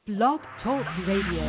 Blog Talk Radio.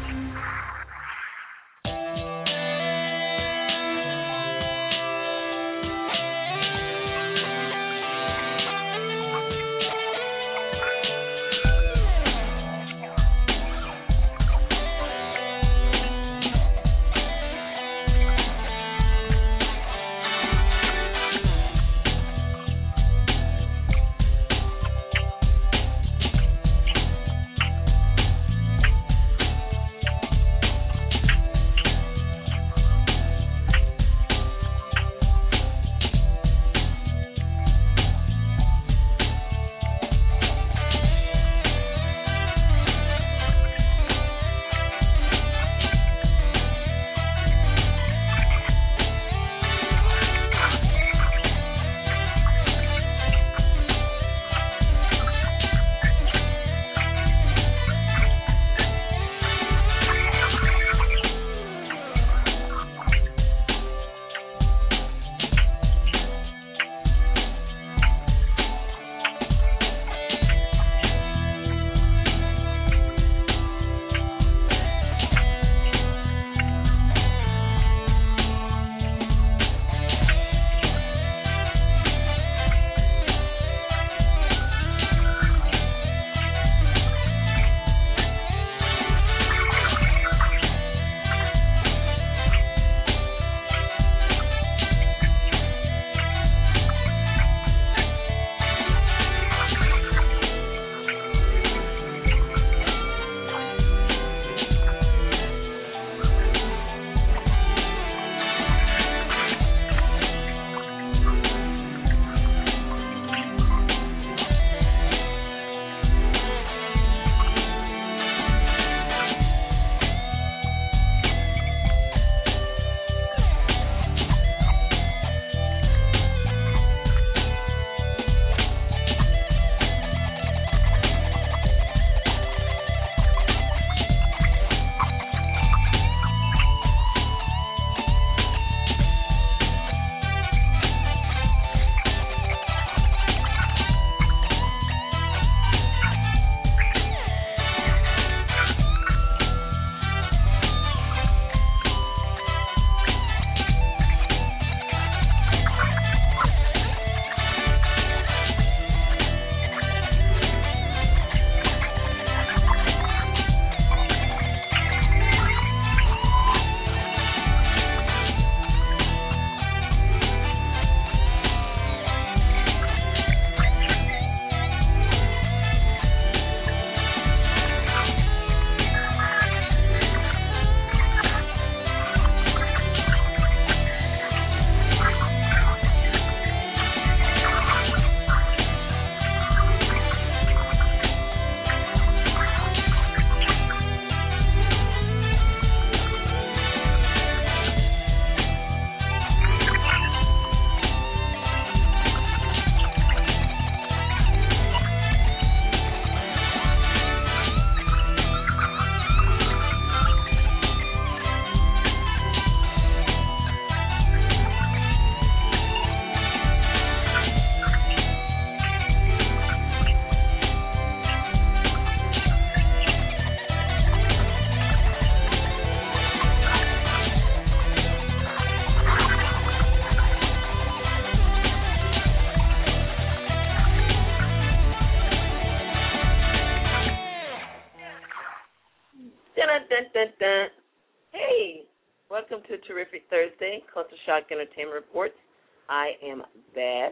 Hey, welcome to Terrific Thursday, Culture Shock Entertainment Reports. I am Bass,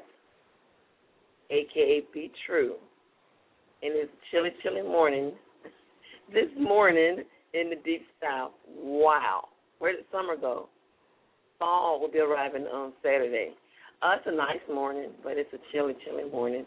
a.k.a. Be True, and it's chilly, chilly morning. This morning in the Deep South. Wow. Where did summer go? Fall will be arriving on Saturday. It's a nice morning, but it's a chilly, chilly morning.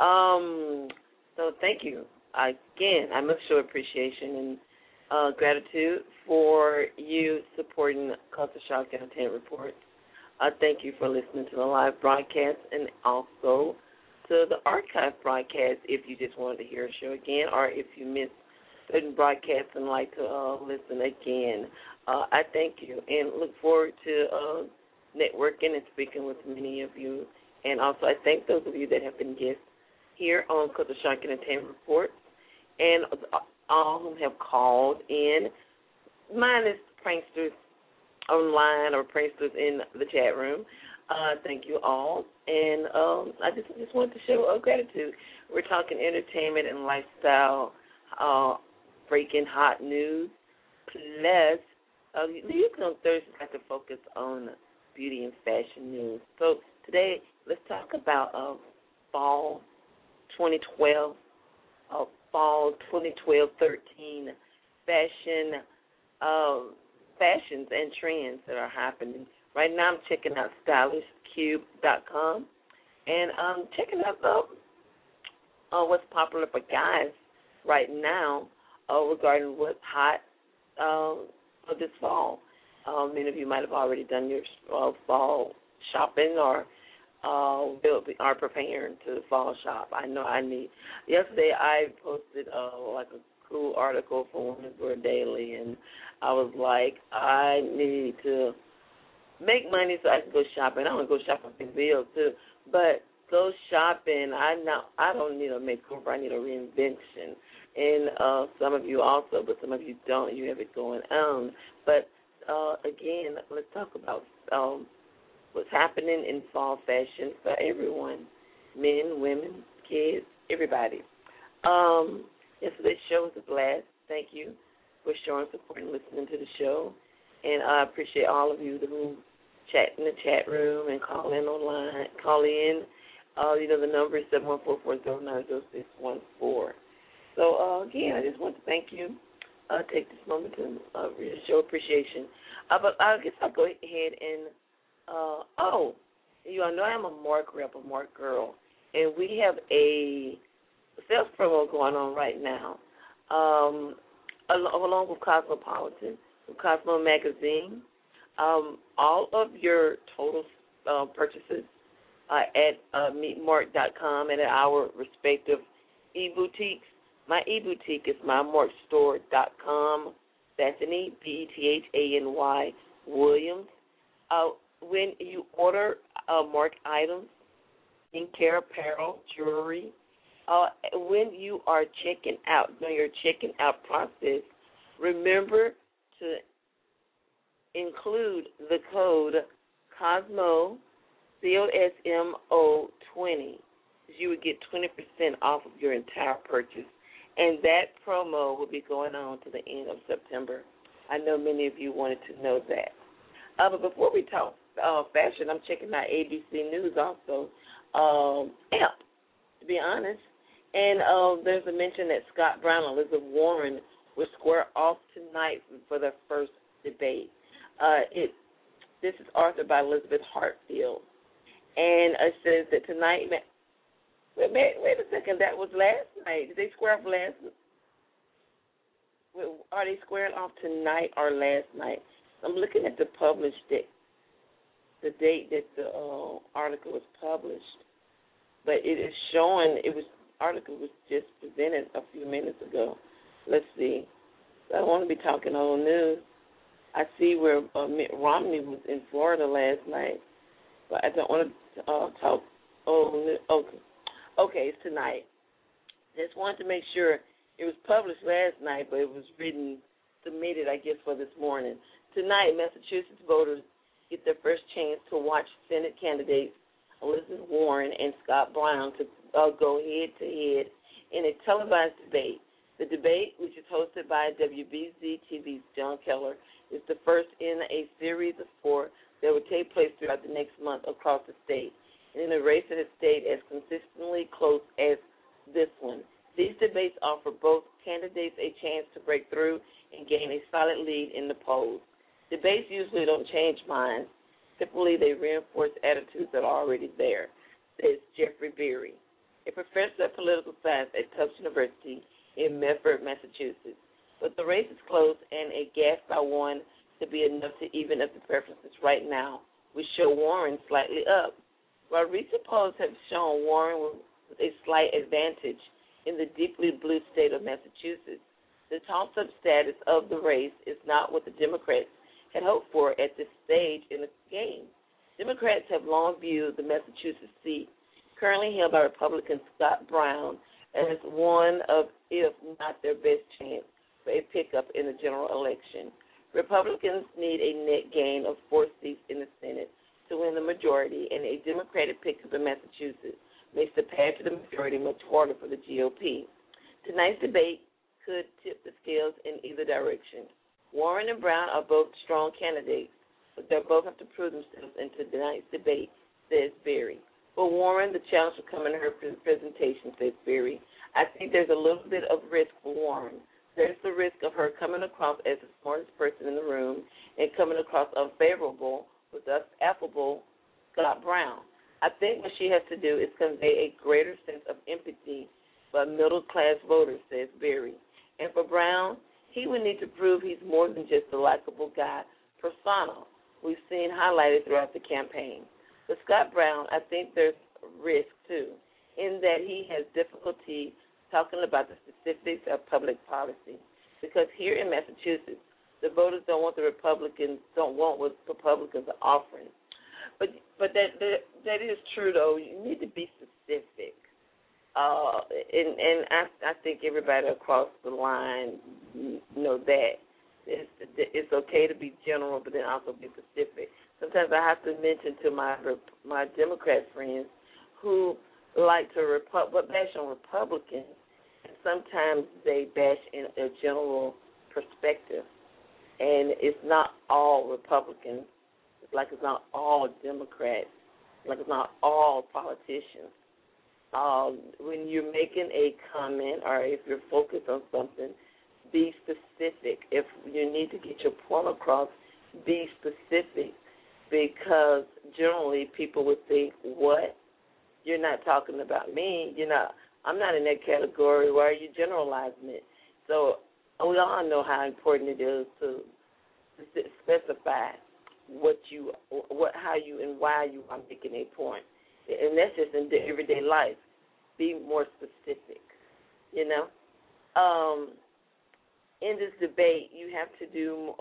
So thank you. Again, I must show appreciation and gratitude for you supporting Culture Shock Entertainment Reports. Thank you for listening to the live broadcast and also to the archive broadcast if you just wanted to hear a show again or if you missed certain broadcasts and like to listen again. I thank you and look forward to networking and speaking with many of you. And also I thank those of you that have been guests here on Culture Shock Entertainment Report. And all who have called in, minus pranksters online or pranksters in the chat room. Thank you all. And I just wanted to show gratitude. We're talking entertainment and lifestyle, breaking hot news. Plus, usually on Thursdays I like to focus on beauty and fashion news. So today, let's talk about fall 2012, fall 2012-13 fashions and trends that are happening. Right now I'm checking out stylishcube.com, and I'm checking out what's popular for guys right now regarding what's hot for this fall. Many of you might have already done your fall shopping or are preparing to fall shop. I know I need. Yesterday I posted like a cool article for Women's Wear Daily, and I was like, I need to make money so I can go shopping. I want to go shopping for bills too, but go shopping. I don't need a makeover. I need a reinvention. And some of you also, but some of you don't. You have it going on. But again, let's talk about what's happening in fall fashion for everyone, men, women, kids, everybody. Yesterday's show was a blast. Thank you for showing support and listening to the show. And I appreciate all of you who chat in the chat room and call in online. Call in. The number is 714-409-0614. So, again, I just want to thank you. Take this moment to show appreciation. But I guess I'll go ahead and, you all know I'm a Mark rep, a Mark girl, and we have a sales promo going on right now, along with Cosmopolitan, with Cosmo Magazine. All of your total purchases at meetmark.com and at our respective e-boutiques. My e-boutique is mymarkstore.com. Bethany, Bethany Williams. When you order Mark items, skincare, apparel, jewelry, when you are checking out, during your checking out process, remember to include the code COSMO, COSMO 20. You would get 20% off of your entire purchase. And that promo will be going on to the end of September. I know many of you wanted to know that. But before we talk fashion, I'm checking out ABC News also, AMP, to be honest. And there's a mention that Scott Brown and Elizabeth Warren will square off tonight for their first debate. This is authored by Elizabeth Hartfield. And it says that tonight, wait a second, that was last night. Did they square off last night? Are they squaring off tonight or last night? I'm looking at the published date, the date that the article was published. But it is showing, article was just presented a few minutes ago. Let's see. I don't want to be talking old news. I see where Mitt Romney was in Florida last night, but I don't want to talk old news. Okay, it's tonight. Just wanted to make sure it was published last night, but it was submitted, I guess, for this morning. Tonight, Massachusetts voters get their first chance to watch Senate candidates Elizabeth Warren and Scott Brown to go head-to-head in a televised debate. The debate, which is hosted by WBZ TV's John Keller, is the first in a series of four that will take place throughout the next month across the state, and in a race that has stayed as consistently close as this one. These debates offer both candidates a chance to break through and gain a solid lead in the polls. Debates usually don't change minds. Typically, they reinforce attitudes that are already there, says Jeffrey Beery, a professor of political science at Tufts University in Medford, Massachusetts. But the race is close, and a gap by one to be enough to even up the preferences right now, which show Warren slightly up. While recent polls have shown Warren with a slight advantage in the deeply blue state of Massachusetts, the toss-up status of the race is not what the Democrats had hoped for at this stage in the game. Democrats have long viewed the Massachusetts seat, currently held by Republican Scott Brown, as one of, if not their best chance, for a pickup in the general election. Republicans need a net gain of 4 seats in the Senate to win the majority, and a Democratic pickup in Massachusetts makes the path to the majority much harder for the GOP. Tonight's debate could tip the scales in either direction. Warren and Brown are both strong candidates, but they'll both have to prove themselves in tonight's debate, says Berry. For Warren, the challenge will come in her presentation, says Berry. I think there's a little bit of risk for Warren. There's the risk of her coming across as the smartest person in the room and coming across unfavorable with the affable Scott Brown. I think what she has to do is convey a greater sense of empathy for middle-class voters, says Berry. And for Brown, he would need to prove he's more than just a likable guy persona we've seen highlighted throughout the campaign. For Scott Brown, I think there's risk, too, in that he has difficulty talking about the specifics of public policy. Because here in Massachusetts, the voters don't want what Republicans are offering. But that is true, though. You need to be specific. And I think everybody across the line know that. It's okay to be general, but then also be specific. Sometimes I have to mention to my Democrat friends who like to bash on Republicans, and sometimes they bash in a general perspective. And it's not all Republicans. It's like it's not all Democrats. Like it's not all politicians. When you're making a comment or if you're focused on something, be specific. If you need to get your point across, be specific, because generally people would think, what? You're not talking about me. I'm not in that category. Why are you generalizing it? So we all know how important it is to specify how you and why you are making a point. And that's just in everyday life. Be more specific, In this debate, you have to do,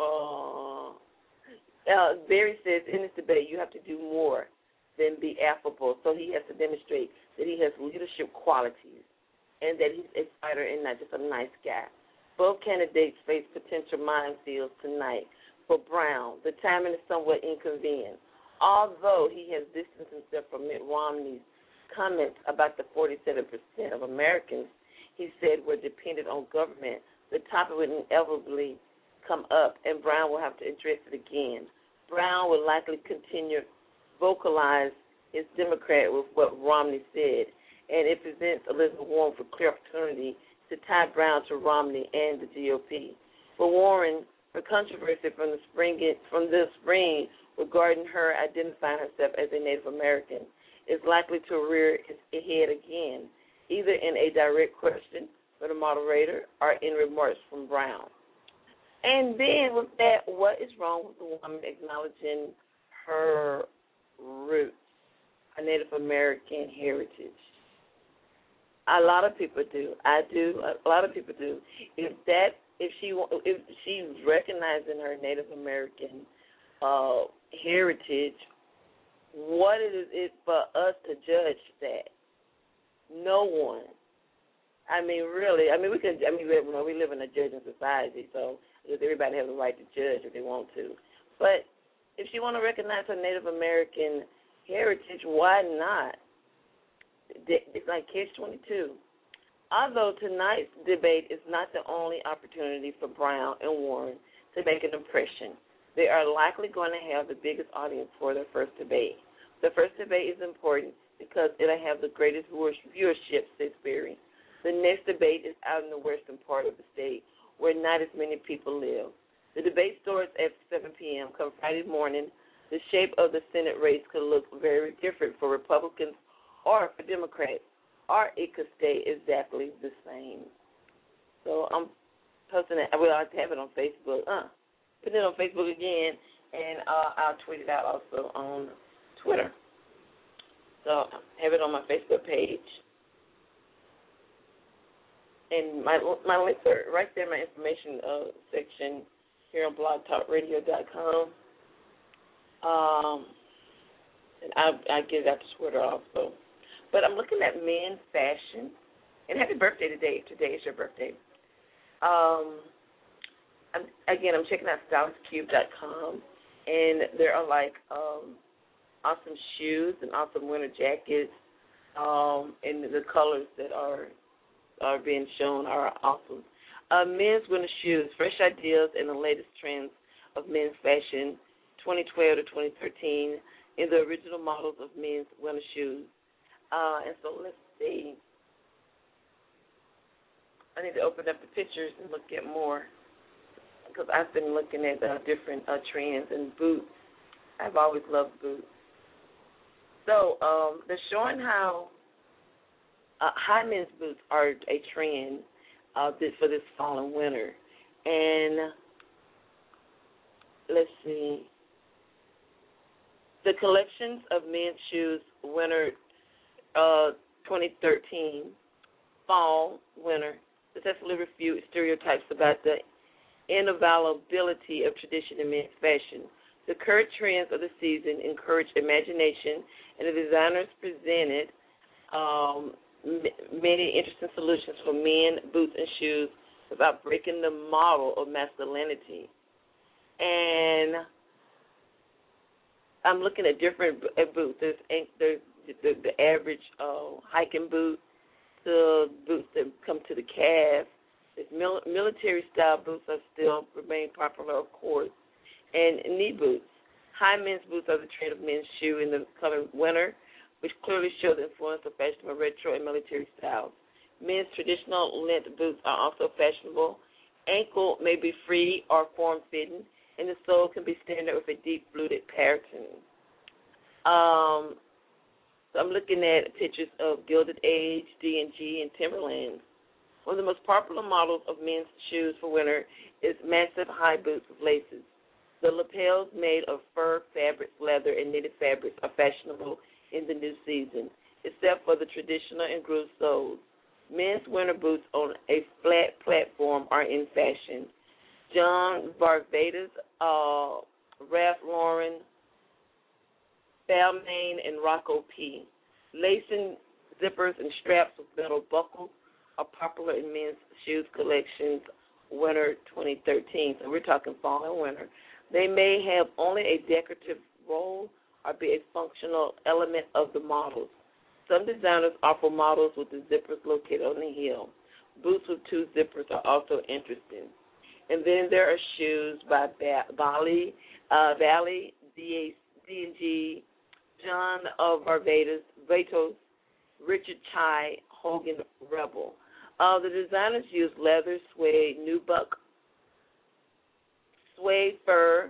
Barry says, in this debate, you have to do more than be affable. So he has to demonstrate that he has leadership qualities and that he's a fighter and not just a nice guy. Both candidates face potential minefields tonight. For Brown, the timing is somewhat inconvenient. Although he has distanced himself from Mitt Romney's comments about the 47% of Americans he said were dependent on government, the topic would inevitably come up, and Brown will have to address it again. Brown will likely continue to vocalize his Democrat with what Romney said, and it presents Elizabeth Warren for clear opportunity to tie Brown to Romney and the GOP. For Warren, her controversy from this spring regarding her identifying herself as a Native American is likely to rear its head again, either in a direct question from the moderator or in remarks from Brown. And then with that, what is wrong with the woman acknowledging her roots, her Native American heritage? A lot of people do. I do. A lot of people do. If she's recognizing her Native American heritage, what is it for us to judge that? No one. Really. We live in a judging society, so everybody has the right to judge if they want to. But if she want to recognize her Native American heritage, why not? It's like catch-22. Although tonight's debate is not the only opportunity for Brown and Warren to make an impression, they are likely going to have the biggest audience for their first debate. The first debate is important because it'll have the greatest viewership, says Berry. The next debate is out in the western part of the state where not as many people live. The debate starts at 7 p.m. Come Friday morning, the shape of the Senate race could look very different for Republicans or for Democrats, or it could stay exactly the same. So I'm posting it. I'll have it on Facebook. Put it on Facebook again, and I'll tweet it out also on Twitter. So have it on my Facebook page. And my links are right there in my information section here on blogtalkradio.com. And I get it out to Twitter also. But I'm looking at men's fashion And happy birthday today. Today is your birthday. I'm checking out stylicube.com, and there are like awesome shoes and awesome winter jackets, and the colors that are being shown are awesome. Men's winter shoes, fresh ideas and the latest trends of men's fashion, 2012 to 2013, in the original models of men's winter shoes. And so let's see. I need to open up the pictures and look at more, because I've been looking at different trends and boots. I've always loved boots. So they're showing how high men's boots are a trend for this fall and winter. And let's see. The collections of men's shoes winter 2013, fall, winter, successfully refute stereotypes about the inavailability of tradition in men's fashion. The current trends of the season encourage imagination, and the designers presented many interesting solutions for men, boots, and shoes without breaking the model of masculinity. And I'm looking at different boots. There's the average hiking boot, to boots that come to the calf. Military-style boots are still remain popular, of course, and knee boots. High men's boots are the trend of men's shoe in the color winter, which clearly show the influence of fashionable retro and military styles. Men's traditional length boots are also fashionable. Ankle may be free or form-fitting, and the sole can be standard with a deep fluted pattern. So I'm looking at pictures of Gilded Age, D&G, and Timberland. One of the most popular models of men's shoes for winter is massive high boots with laces. The lapels made of fur, fabrics, leather, and knitted fabrics are fashionable in the new season, except for the traditional and grooved soles. Men's winter boots on a flat platform are in fashion. John Varvatos, Ralph Lauren, Balmain, and Rocco P. Lacing zippers and straps with metal buckles are popular in men's shoes collections winter 2013. So we're talking fall and winter. They may have only a decorative role or be a functional element of the models. Some designers offer models with the zippers located on the heel. Boots with two zippers are also interesting. And then there are shoes by Valley, D&G, John Varvatos, Richard Chai, Hogan Rebel. The designers use leather, suede, nubuck, suede fur,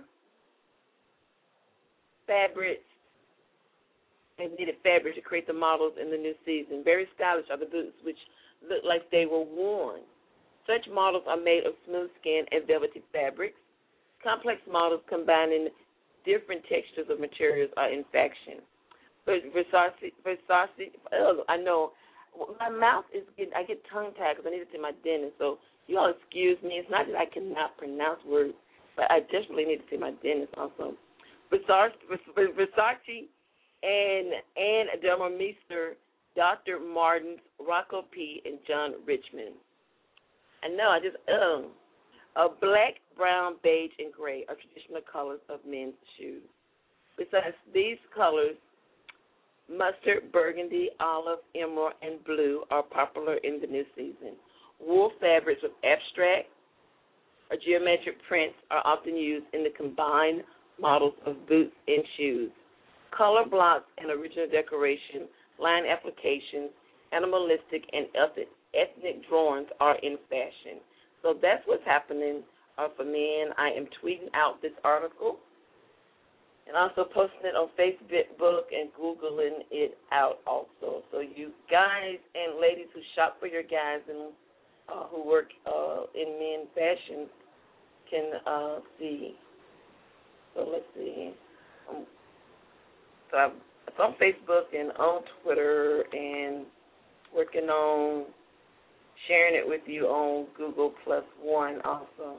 fabrics, and knitted fabric to create the models in the new season. Very stylish are the boots, which look like they were worn. Such models are made of smooth skin and velvety fabrics. Complex models combining different textures of materials are in fashion. But Versace, I know, my mouth is getting, I get tongue-tied because I need to see my dentist. So you all excuse me. It's not that I cannot pronounce words, but I desperately need to see my dentist also. Versace and Ann Delmermeister, Dr. Martens, Rocco P., and John Richmond. I know, black, brown, beige, and gray are traditional colors of men's shoes. Besides these colors, mustard, burgundy, olive, emerald, and blue are popular in the new season. Wool fabrics with abstract or geometric prints are often used in the combined models of boots and shoes. Color blocks and original decoration, line applications, animalistic, and ethnic drawings are in fashion. So that's what's happening for men. I am tweeting out this article and also posting it on Facebook and Googling it out also. So you guys and ladies who shop for your guys and who work in men's fashion can see. So let's see. So I'm on Facebook and on Twitter and working on sharing it with you on Google +1 also.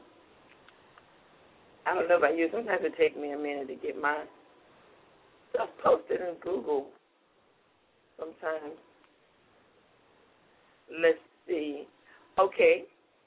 I don't know about you. Sometimes it takes me a minute to get my stuff posted in Google sometimes. Let's see. Okay.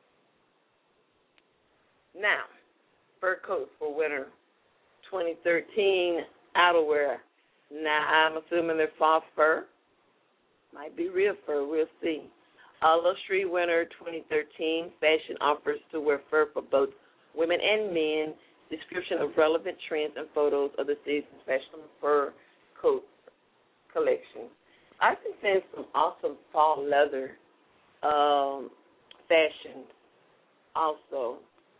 Now, fur coats for winter 2013 outerwear. Now, I'm assuming they're false fur. Might be real fur. We'll see. Luxury Winter 2013 fashion offers to wear fur for both women and men. Description of relevant trends and photos of the season's fashionable fur coat collection. I've been seeing some awesome fall leather fashions also.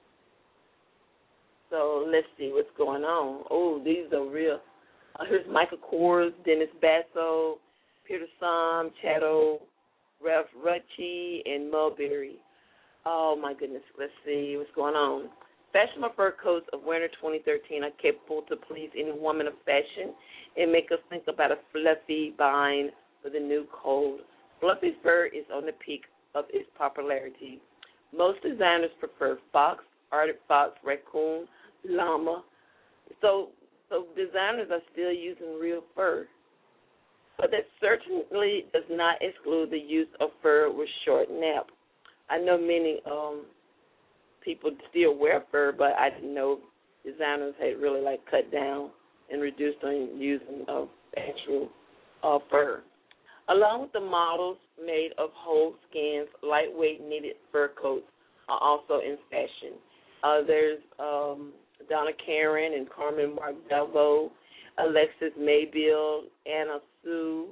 So let's see what's going on. Oh, these are real. Here's Michael Kors, Dennis Basso, Peter Sam, Chateau, Ralph Rucci, and Mulberry. Oh, my goodness. Let's see what's going on. Fashionable fur coats of winter 2013 are capable to please any woman of fashion and make us think about a fluffy bind for the new cold. Fluffy fur is on the peak of its popularity. Most designers prefer fox, Arctic fox, raccoon, llama. So designers are still using real fur. But that certainly does not exclude the use of fur with short nap. I know many people still wear fur, but I didn't know designers had really cut down and reduced on using actual fur. Along with the models made of whole skins, lightweight knitted fur coats are also in fashion. There's Donna Karan and Carmen Mardelvo, Alexis Maybill, Anna Sue,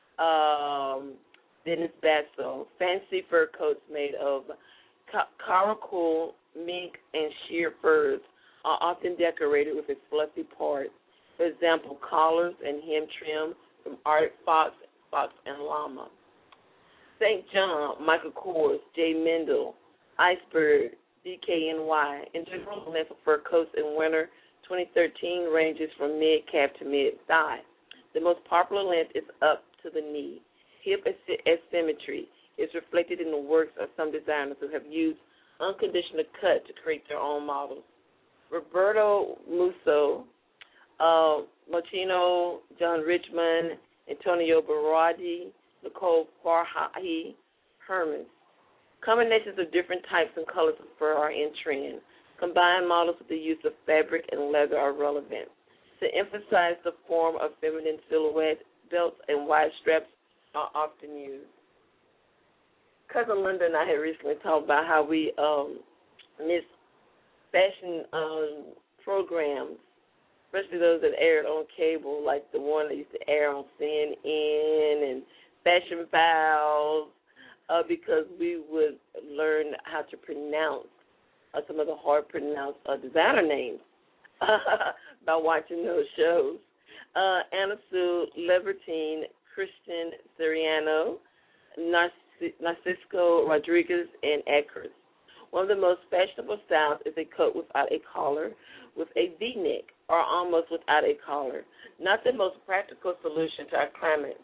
Dennis Basso. Fancy fur coats made of caracal, mink, and sheer furs are often decorated with its fluffy parts. For example, collars and hem trim from Arctic fox, and llama. St. John, Michael Kors, J. Mendel, Iceberg, DKNY. In general, the length of fur coats in winter 2013 ranges from mid-calf to mid-thigh. The most popular length is up to the knee. Hip asymmetry is reflected in the works of some designers who have used unconditional cut to create their own models. Roberto Musso, Mochino, John Richmond, Antonio Berardi, Nicole Farhahi, Hermes. Combinations of different types and colors of fur are in trend. Combined models with the use of fabric and leather are relevant. To emphasize the form of feminine silhouette, belts and wide straps are often used. Cousin Linda and I had recently talked about how we miss fashion programs, especially those that aired on cable, like the one that used to air on CNN and Fashion Files, because we would learn how to pronounce some of the hard-pronounced designer names by watching those shows. Anna Sue, Libertine, Christian Siriano, Narcisco Rodriguez, and Eckers. One of the most fashionable styles is a coat without a collar, with a V-neck, or almost without a collar. Not the most practical solution to our climate.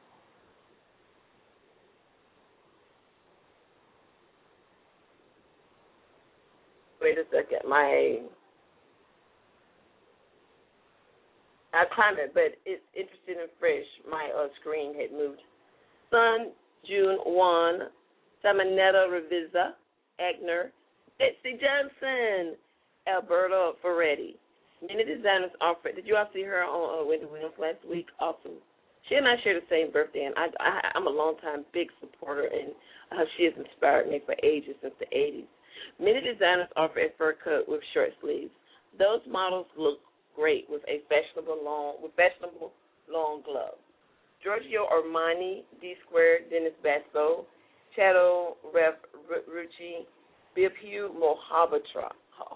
Wait a second, our climate, but it's interesting and fresh. My screen had moved. Sun, June 1, Samanetta Revisa, Agner, Betsy Johnson, Alberta Ferretti. Many designers offer. Did you all see her on Wendy Williams last week? Awesome. She and I share the same birthday, and I'm a longtime big supporter, and she has inspired me for ages, since the 80s. Many designers offer a fur coat with short sleeves. Those models look great with fashionable long gloves. Giorgio Armani, D Squared, Dennis Basso, Chateau, Ralph Rucci, Bipu Mohapatra.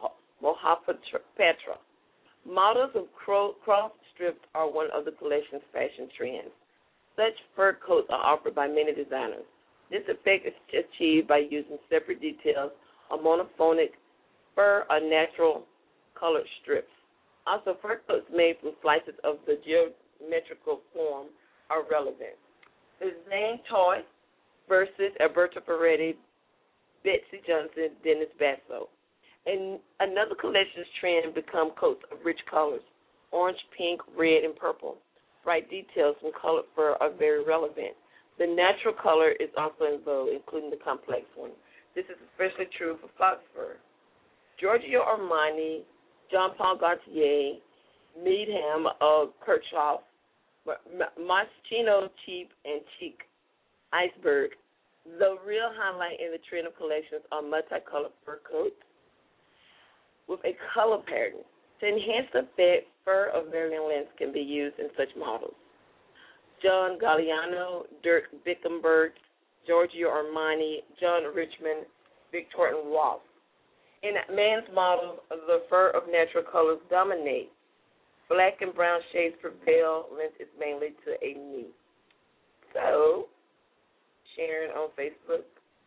Models of cross strips are one of the collection's fashion trends. Such fur coats are offered by many designers. This effect is achieved by using separate details of monophonic fur or natural colored strips. Also, fur coats made from slices of the geometrical form are relevant. The Zane Toy versus Alberta Ferretti, Betsy Johnson, Dennis Basso. And another collection's trend become coats of rich colors, orange, pink, red, and purple. Bright details from colored fur are very relevant. The natural color is also in vogue, including the complex one. This is especially true for fox fur. Giorgio Armani, Jean Paul Gaultier, Needham, Kirchhoff, Moschino, Cheap, and Cheek, Iceberg. The real highlight in the trend of collections are multicolored fur coats with a color pattern. To enhance the effect, fur of varying lengths can be used in such models. John Galliano, Dirk Bickenberg, Giorgio Armani, John Richmond, Victor and Ross. In men's models, the fur of natural colors dominate. Black and brown shades prevail. Length is mainly to a knee. So, sharing on Facebook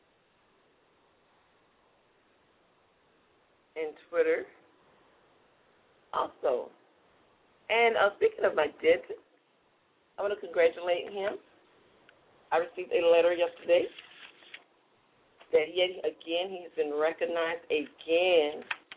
and Twitter also. And speaking of my dentist, I want to congratulate him. I received a letter yesterday that yet again he has been recognized again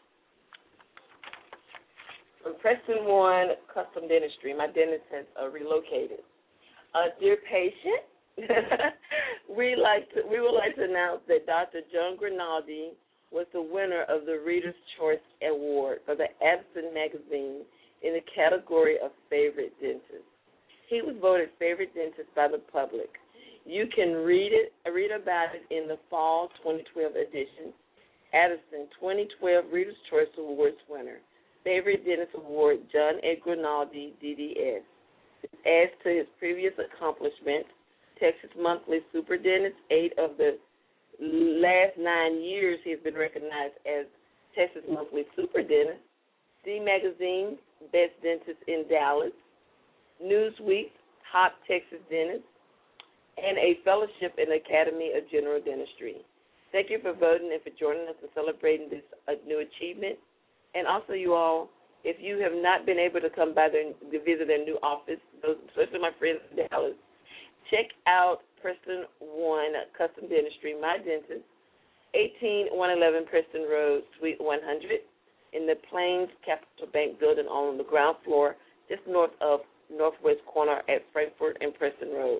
from Preston One Custom Dentistry. My dentist has relocated. Dear patient, we would like to announce that Dr. John Grinaldi was the winner of the Reader's Choice Award for the Absent magazine in the category of favorite dentist. He was voted favorite dentist by the public. You can read about it in the fall 2012 edition. Addison 2012 Reader's Choice Awards winner. Favorite Dentist Award, John A. Grinaldi, DDS. This adds to his previous accomplishments. Texas Monthly Super Dentist, 8 of the last 9 years he has been recognized as Texas Monthly Super Dentist. D Magazine, Best Dentist in Dallas. Newsweek, Top Texas Dentist. And a fellowship in the Academy of General Dentistry. Thank you for voting and for joining us in celebrating this new achievement. And also, you all, if you have not been able to come by to visit their new office, especially my friends in Dallas, check out Preston One Custom Dentistry, my dentist, 18111 Preston Road, Suite 100, in the Plains Capital Bank building on the ground floor, just north of northwest corner at Frankfort and Preston Road.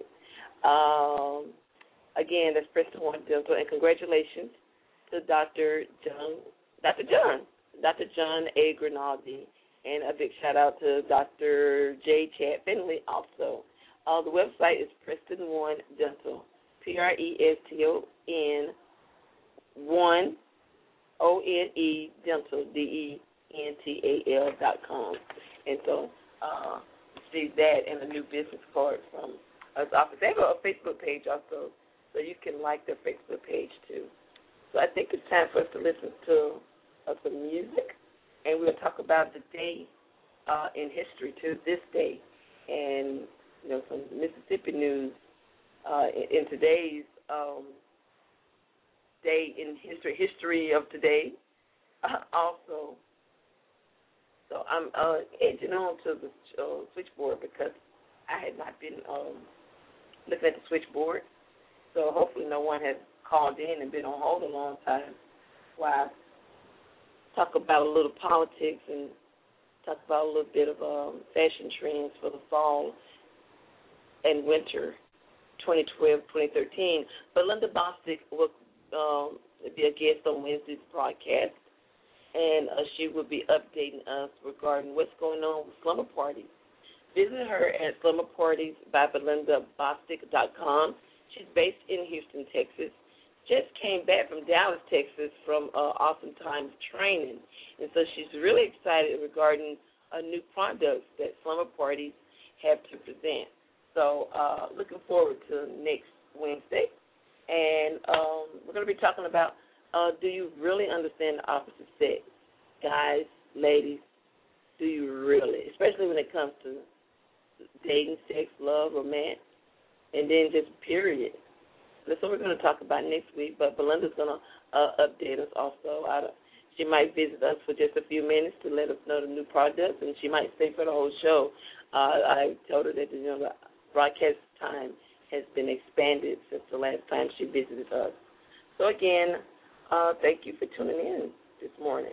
Again, that's Preston One Dental, and congratulations to Dr. John A. Grinaldi, and a big shout out to Dr. J. Chad Finley also. The website is Preston One Dental, Preston 1 ONE Dental DENTAL.com, and so see that and a new business card from us office. They have a Facebook page also, so you can like their Facebook page too. So I think it's time for us to listen to some music, and we'll talk about the day in history too, this day, and some Mississippi news in today's day in history of today also. So I'm edging on to the switchboard because I had not been looking at the switchboard. So hopefully no one has called in and been on hold a long time while I talk about a little politics and talk about a little bit of fashion trends for the fall and winter 2012-2013. Belinda Bostic will be a guest on Wednesday's broadcast, and she will be updating us regarding what's going on with slumber parties. Visit her at slumberpartiesbyBelindaBostic.com. She's based in Houston, Texas. Just came back from Dallas, Texas from Awesome Times training, and so she's really excited regarding new products that slumber parties have to present. So looking forward to next Wednesday. And we're going to be talking about, do you really understand the opposite sex? Guys, ladies, do you really? Especially when it comes to dating, sex, love, romance, and then just period. That's what we're going to talk about next week, but Belinda's going to update us also. She might visit us for just a few minutes to let us know the new products, and she might stay for the whole show. I told her that the broadcast time has been expanded since the last time she visited us. So, again, thank you for tuning in this morning.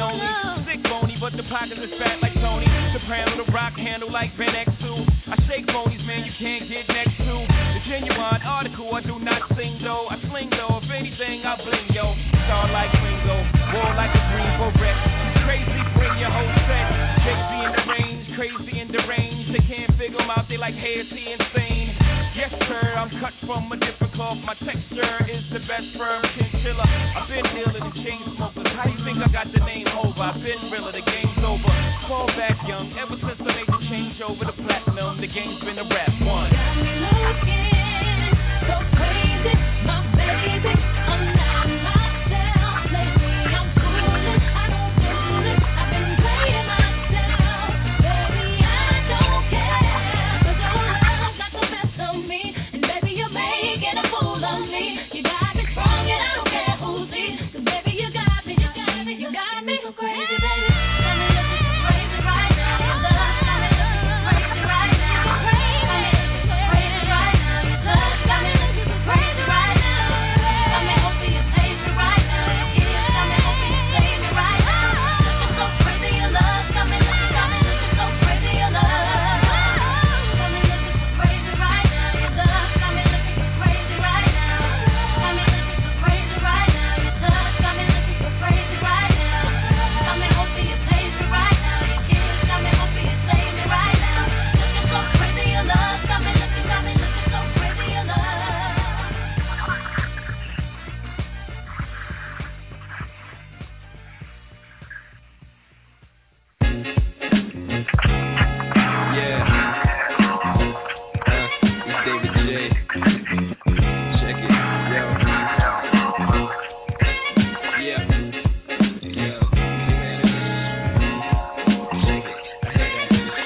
only. Sick bony, but the pockets is fat like Tony. Soprano, the rock handle like Ben X2. I shake bonies, man, you can't get next to. The genuine article, I do not sing though. I sling though, if anything, I bling yo. Star like Ringo, war like a green beret. Crazy, bring your whole set. Crazy in the range, crazy in the range. They can't figure him out, they like, hey, is he insane? Yes, sir, I'm cut from a different cloth. My texture is the best firm chinchilla. I've been dealing with chain smokers. How you think I got the name over? I've been realer, the game's over. Fall back young, ever since I made the change over to platinum, the game's been a rap one. Got me looking so crazy, my baby. I'm not myself lately. I'm foolish, I don't fool it. I've been playing myself, baby. I don't care. 'Cause your love got the best of me, and baby you're making a fool of me. You got me strong and I don't care who sees. 'Cause baby you got me, you got me, you got me so crazy, baby. Got me looking crazy right now. Your love got me looking crazy right now. Crazy right now. Your love got me looking crazy right now. Got me hoping you save me right now. Your kiss got me hoping you save me right now. Looking so crazy, your love got me looking so crazy, your love. Got me looking so crazy right now. Your love got me looking so crazy right now. Got me looking so crazy right now. Your love got me looking so crazy right now. Got me hoping you save me right now. Your kiss got me hoping you save me right now. Looking so crazy, your love got me looking so crazy, your love. Yeah. It's David J. Check it, yo. Yeah. Yo. Check it. I hear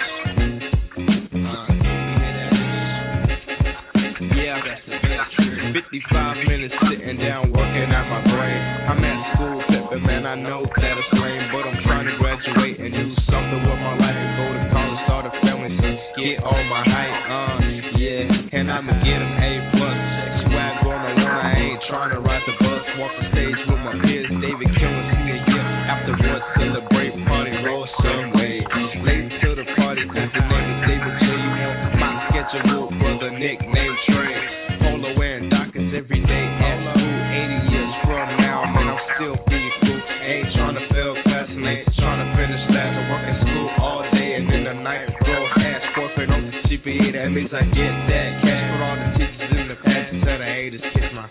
that. Yeah. 55 minutes sitting down working at my brain. I'm at school, Pepper, man, I know that it's lame, but I'm trying to graduate and do something with my life. Go to college, start a family, get all my height, yeah, and I'ma get them A+. Swag on the one, I ain't trying to ride the bus. Walk the stage with my peers, David killing me a year. Afterwards, celebrate, party, roll some way. Late to the party, cause the name is David J. You want my schedule for the nickname Trey. Polo wearing Dockers every day at school. 80 years from now, man, I'm still being cool. Ain't trying to fail class and ain't trying to finish last. I work in school all day and in the night, grow ass corporate on the GPA. That means I get that cash. Put all the teachers in the past and tell the haters kiss my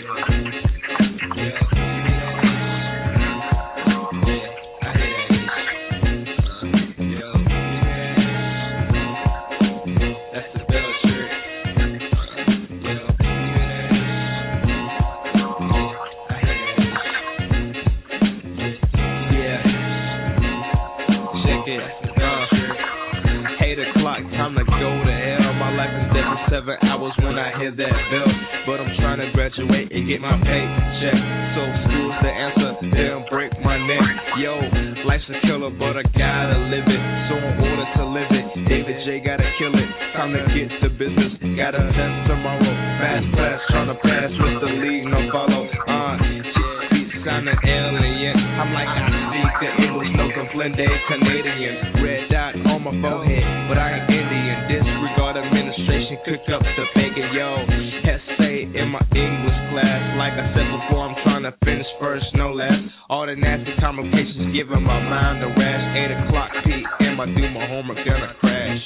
time to go to hell. My life is dead for 7 hours when I hear that bell. But I'm trying to graduate and get my paycheck. So school's the answer, they'll break my neck. Yo, life's a killer, but I gotta live it. So in order to live it, David J gotta kill it. Time to get to business, got a test tomorrow. Fast class, trying to pass with the lead, no follow. Sounding alien. I'm like, I speak the English, no complaint, Canadian. Red dot on my forehead, but I ain't Indian. Disregard administration, cook up the bacon, yo. Essay in my English class. Like I said before, I'm trying to finish first, no last. All the nasty complications giving my mind a rash. 8 o'clock p.m., I do my homework, gonna crash.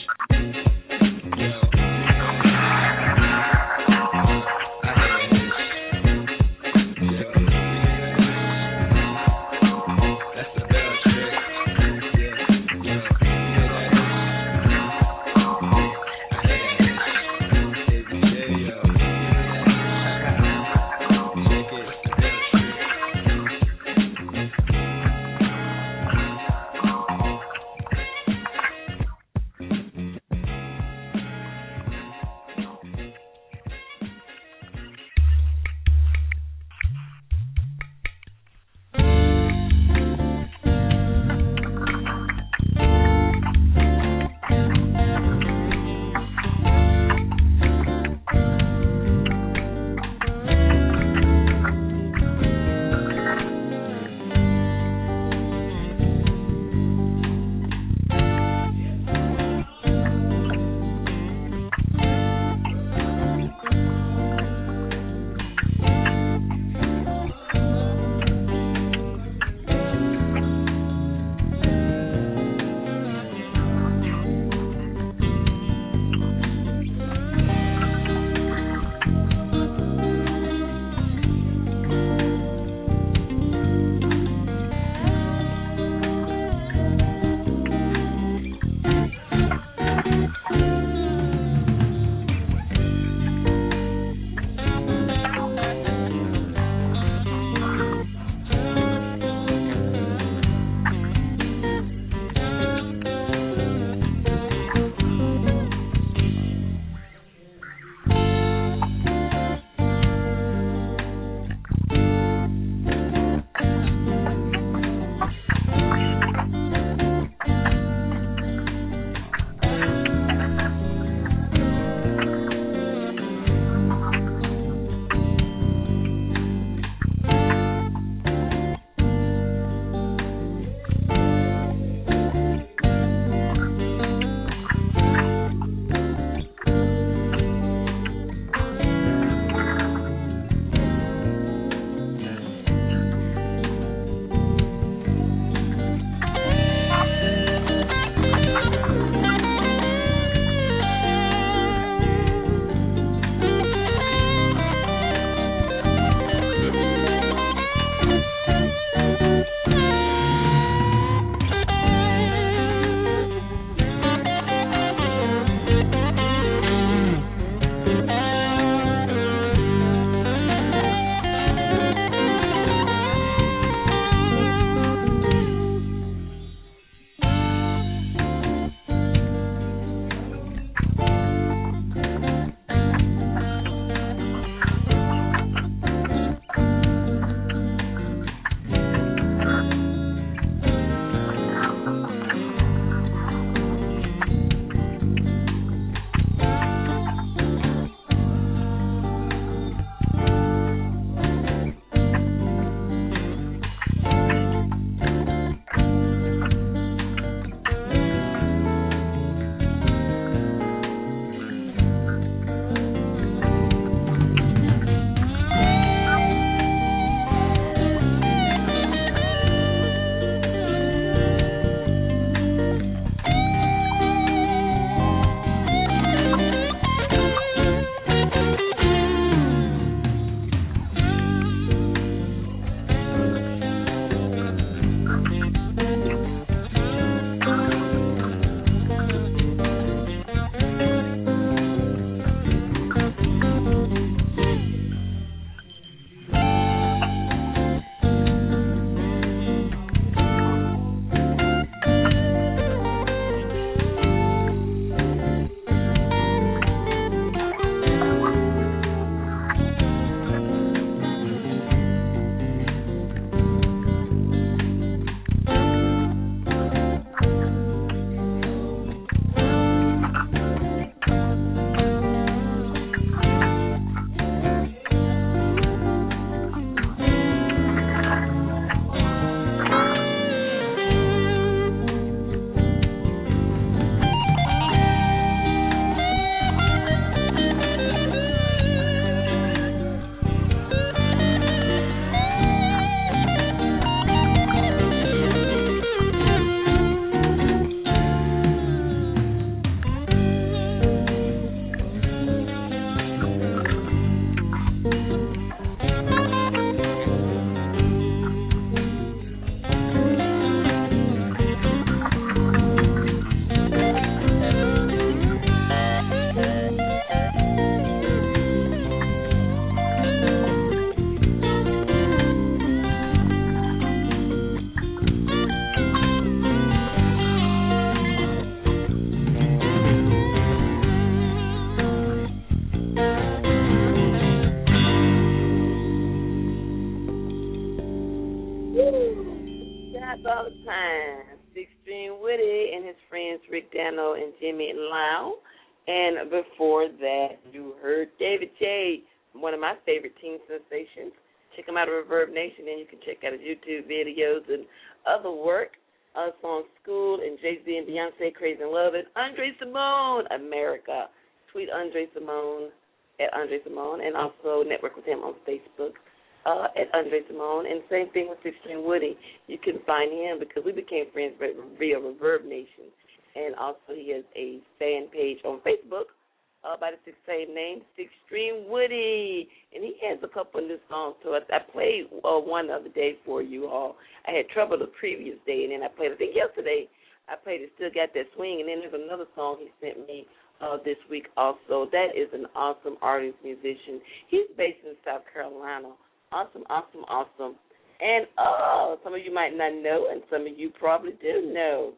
all the time. Extreme Witty and his friends Rick Dano and Jimmy Lau. And before that, you heard David J., one of my favorite teen sensations. Check him out at Reverb Nation, and you can check out his YouTube videos and other work. Song School and Jay-Z and Beyonce, Crazy in Love, and Andre Simone, America. Tweet Andre Simone at Andre Simone, and also network with him on Facebook at Andre Simone. And same thing with Extreme Woody. You can find him because we became friends via Reverb Nation. And also he has a fan page on Facebook by the same name, Extreme Woody. And he has a couple of new songs to us. I played one the other day for you all. I had trouble the previous day, and then I played, I think yesterday, I played it, Still Got That Swing. And then there's another song he sent me this week also. That is an awesome artist, musician. He's based in South Carolina. Awesome, awesome, awesome. And some of you might not know, and some of you probably do know.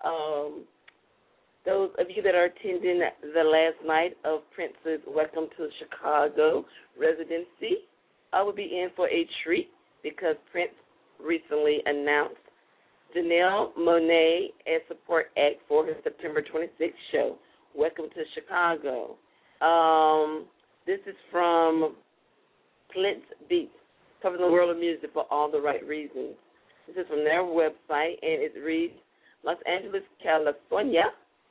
Those of you that are attending the last night of Prince's Welcome to Chicago residency, I will be in for a treat because Prince recently announced Janelle Monáe as support act for his September 26th show, Welcome to Chicago. This is from Clint's Beats, covering the world of music for all the right reasons. This is from their website, and it reads, Los Angeles, California.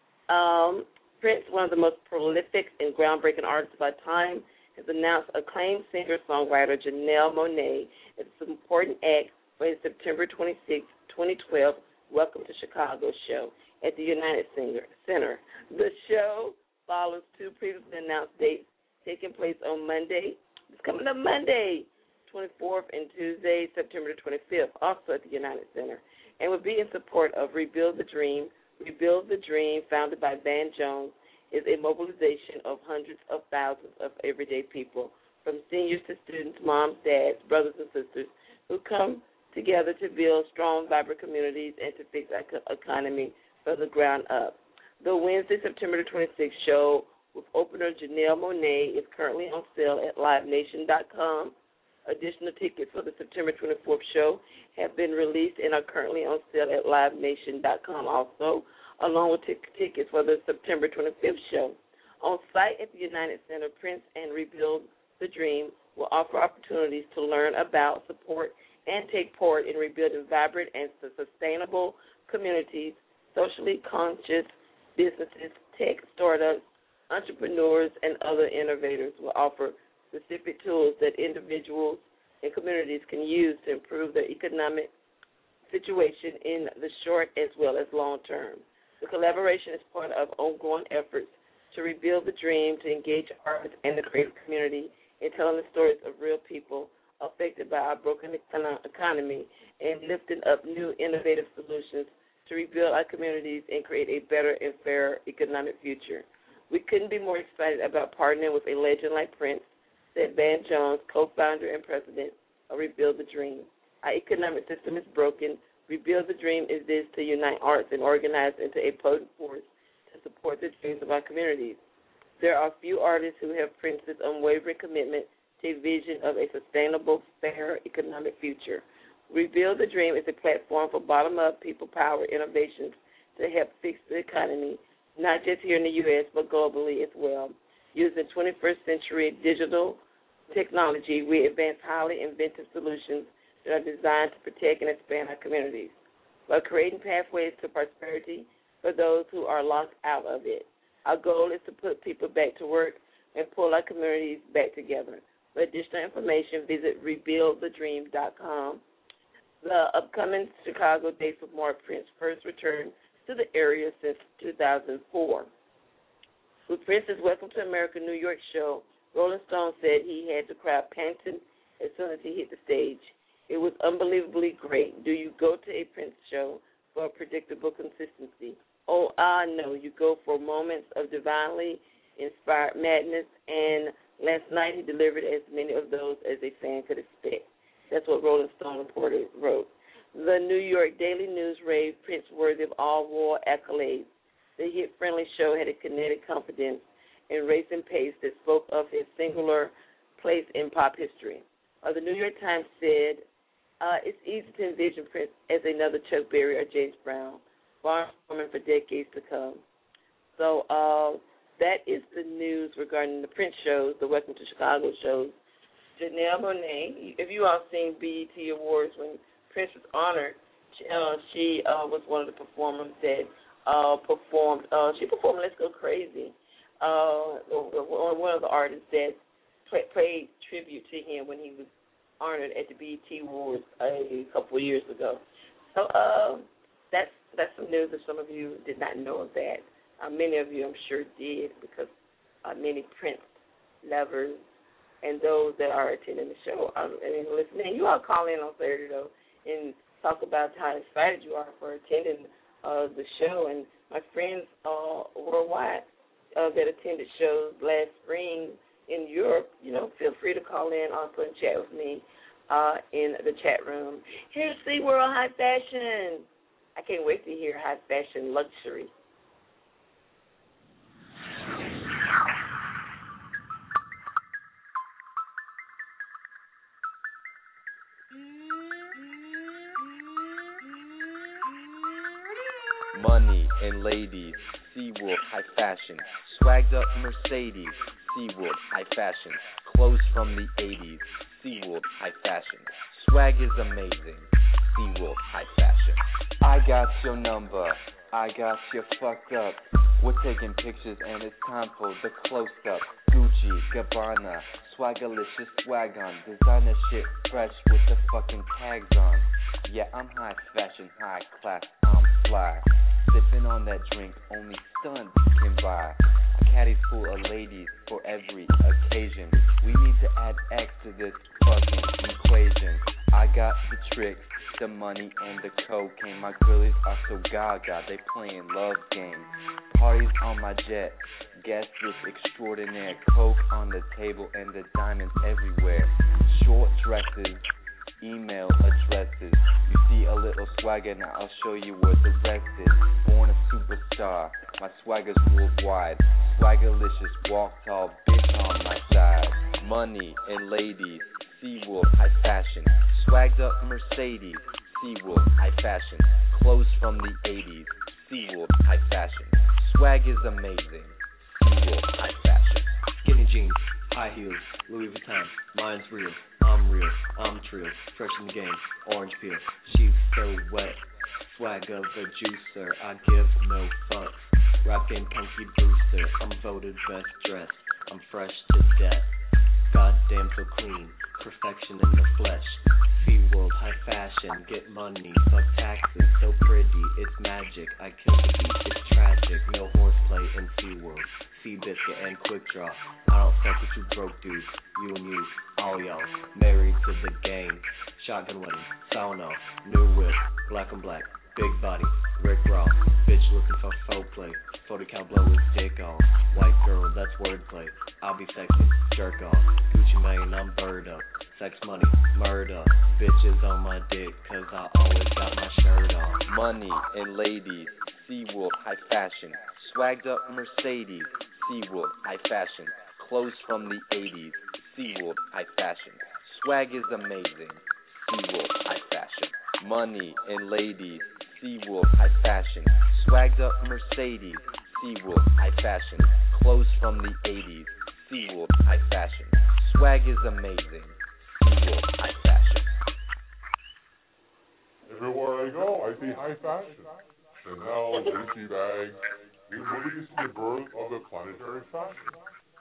Prince, one of the most prolific and groundbreaking artists of our time, has announced acclaimed singer-songwriter Janelle Monáe as an important act for his September 26, 2012 Welcome to Chicago show at the United Center. The show follows two previously announced dates taking place on Monday. It's coming up Monday, 24th, and Tuesday, September 25th, also at the United Center, and will be in support of Rebuild the Dream. Rebuild the Dream, founded by Van Jones, is a mobilization of hundreds of thousands of everyday people, from seniors to students, moms, dads, brothers, and sisters, who come together to build strong, vibrant communities and to fix our economy from the ground up. The Wednesday, September 26th show with opener Janelle Monáe is currently on sale at LiveNation.com. Additional tickets for the September 24th show have been released and are currently on sale at LiveNation.com also, along with tickets for the September 25th show. On site at the United Center, Prince and Rebuild the Dream will offer opportunities to learn about, support, and take part in rebuilding vibrant and sustainable communities, socially conscious businesses, tech startups, entrepreneurs, and other innovators will offer specific tools that individuals and communities can use to improve their economic situation in the short as well as long term. The collaboration is part of ongoing efforts to rebuild the dream, to engage artists and the creative community in telling the stories of real people affected by our broken economy and lifting up new innovative solutions to rebuild our communities and create a better and fairer economic future. We couldn't be more excited about partnering with a legend like Prince, said Van Jones, co-founder and president of Rebuild the Dream. Our economic system is broken. Rebuild the Dream is this to unite arts and organize into a potent force to support the dreams of our communities. There are few artists who have Prince's unwavering commitment to a vision of a sustainable, fair economic future. Rebuild the Dream is a platform for bottom-up, people-powered innovations to help fix the economy, not just here in the U.S., but globally as well. Using 21st century digital technology, we advance highly inventive solutions that are designed to protect and expand our communities, while creating pathways to prosperity for those who are locked out of it. Our goal is to put people back to work and pull our communities back together. For additional information, visit rebuildthedream.com. The upcoming Chicago dates of Mark Prince first returned to the area since 2004. With Prince's Welcome to America New York show, Rolling Stone said he had the crowd panting as soon as he hit the stage. It was unbelievably great. Do you go to a Prince show for a predictable consistency? Oh, no, you go for moments of divinely inspired madness, and last night he delivered as many of those as a fan could expect. That's what Rolling Stone reporter wrote. The New York Daily News raved Prince worthy of all royal accolades. The hit-friendly show had a kinetic confidence and racing pace that spoke of his singular place in pop history. The New York Times said It's easy to envision Prince as another Chuck Berry or James Brown, performing for decades to come. So that is the news regarding the Prince shows, the Welcome to Chicago shows. Janelle Monáe, if you all seen BET Awards when Prince was honored, she was one of the performers that performed. She performed "Let's Go Crazy." One of the artists that paid tribute to him when he was honored at the BET Awards a couple of years ago. So that's some news if some of you did not know of that. Many of you, I'm sure, did because many Prince lovers and those that are attending the show and listening. You all call in on Saturday, though, and talk about how excited you are for attending the show. And my friends worldwide that attended shows last spring in Europe, feel free to call in also and chat with me in the chat room. Here's SeaWorld High Fashion. I can't wait to hear high fashion luxury. Money and ladies, SeaWorld High Fashion. Swagged up Mercedes, SeaWorld High Fashion. Clothes from the 80s, SeaWorld High Fashion. Swag is amazing, SeaWorld High Fashion. I got your number, I got you fucked up. We're taking pictures and it's time for the close-up. Gucci, Gabbana, Swagalicious swag on. Designer shit fresh with the fucking tags on. Yeah, I'm high fashion, high class, I'm fly. Sipping on that drink only stunts can buy. A caddy full of ladies for every occasion. We need to add X to this fucking equation. I got the tricks, the money, and the cocaine. My girlies are so gaga, they playing love games. Parties on my jet, guests is extraordinaire. Coke on the table and the diamonds everywhere. Short dresses, email addresses. You see a little swagger, now I'll show you what the rest is. Born a superstar, my swagger's worldwide. Swaggerlicious, walk tall, bitch on my side. Money and ladies, SeaWorld High Fashion. Swagged up Mercedes, SeaWorld High Fashion. Clothes from the 80s, SeaWorld High Fashion. Swag is amazing, SeaWorld High Fashion. Skinny jeans, high heels, Louis Vuitton, mine's real, I'm trill, fresh in the game, orange peel, she's so wet, swag of a juicer, I give no fucks, rapping Punky Brewster, I'm voted best dressed, I'm fresh to death, goddamn so clean, perfection in the flesh, SeaWorld High Fashion, get money, fuck taxes, so pretty, it's magic, I kill the beat, it's tragic, no horseplay in SeaWorld, Seabiscuit and Quick Draw, I don't fuck with you broke dudes, you and you, all y'all, married to the game, shotgun wedding, sauna, new whip, black on black, big body, Rick Ross, bitch looking for faux play, 40 count blow his dick off, white girl, that's wordplay, I'll be sexy, jerk off, Gucci Mane, I'm bird up, sex money, murder, bitches on my dick, cause I always got my shirt off. Money and ladies, SeaWorld High Fashion. Swagged up Mercedes, SeaWorld High Fashion. Clothes from the 80s, SeaWorld High Fashion. Swag is amazing, SeaWorld High Fashion. Money and ladies, SeaWorld High Fashion. Swagged up Mercedes, SeaWorld High Fashion. Clothes from the 80s, SeaWorld High Fashion. Swag is amazing, SeaWorld High Fashion. Everywhere I go, I see high fashion. Chanel, Gucci bags. When did you see the birth of the planetary fashion?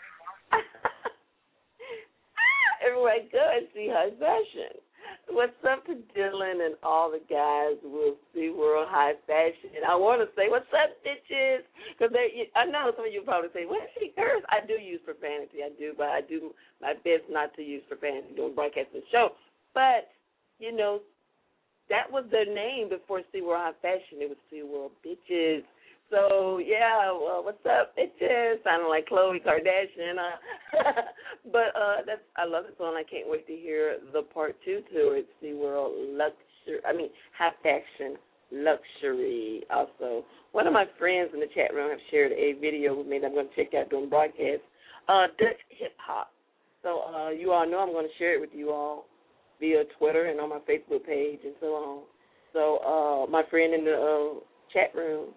Everywhere I go, I see high fashion. What's up to Dylan and all the guys with SeaWorld High Fashion? And I want to say, what's up, bitches? Because I know some of you probably say, what is she curse? I do use profanity, but I do my best not to use profanity during broadcasting the show. But, that was their name before SeaWorld High Fashion. It was SeaWorld Bitches. So, yeah, well, what's up, bitches? Sounding like Khloe Kardashian. But I love the song. I can't wait to hear the part 2 to it, SeaWorld High Fashion Luxury also. One of my friends in the chat room have shared a video with me that I'm going to check out during broadcast, Dutch hip-hop. So you all know I'm going to share it with you all. via Twitter and on my Facebook page and so on. So my friend in the chat room,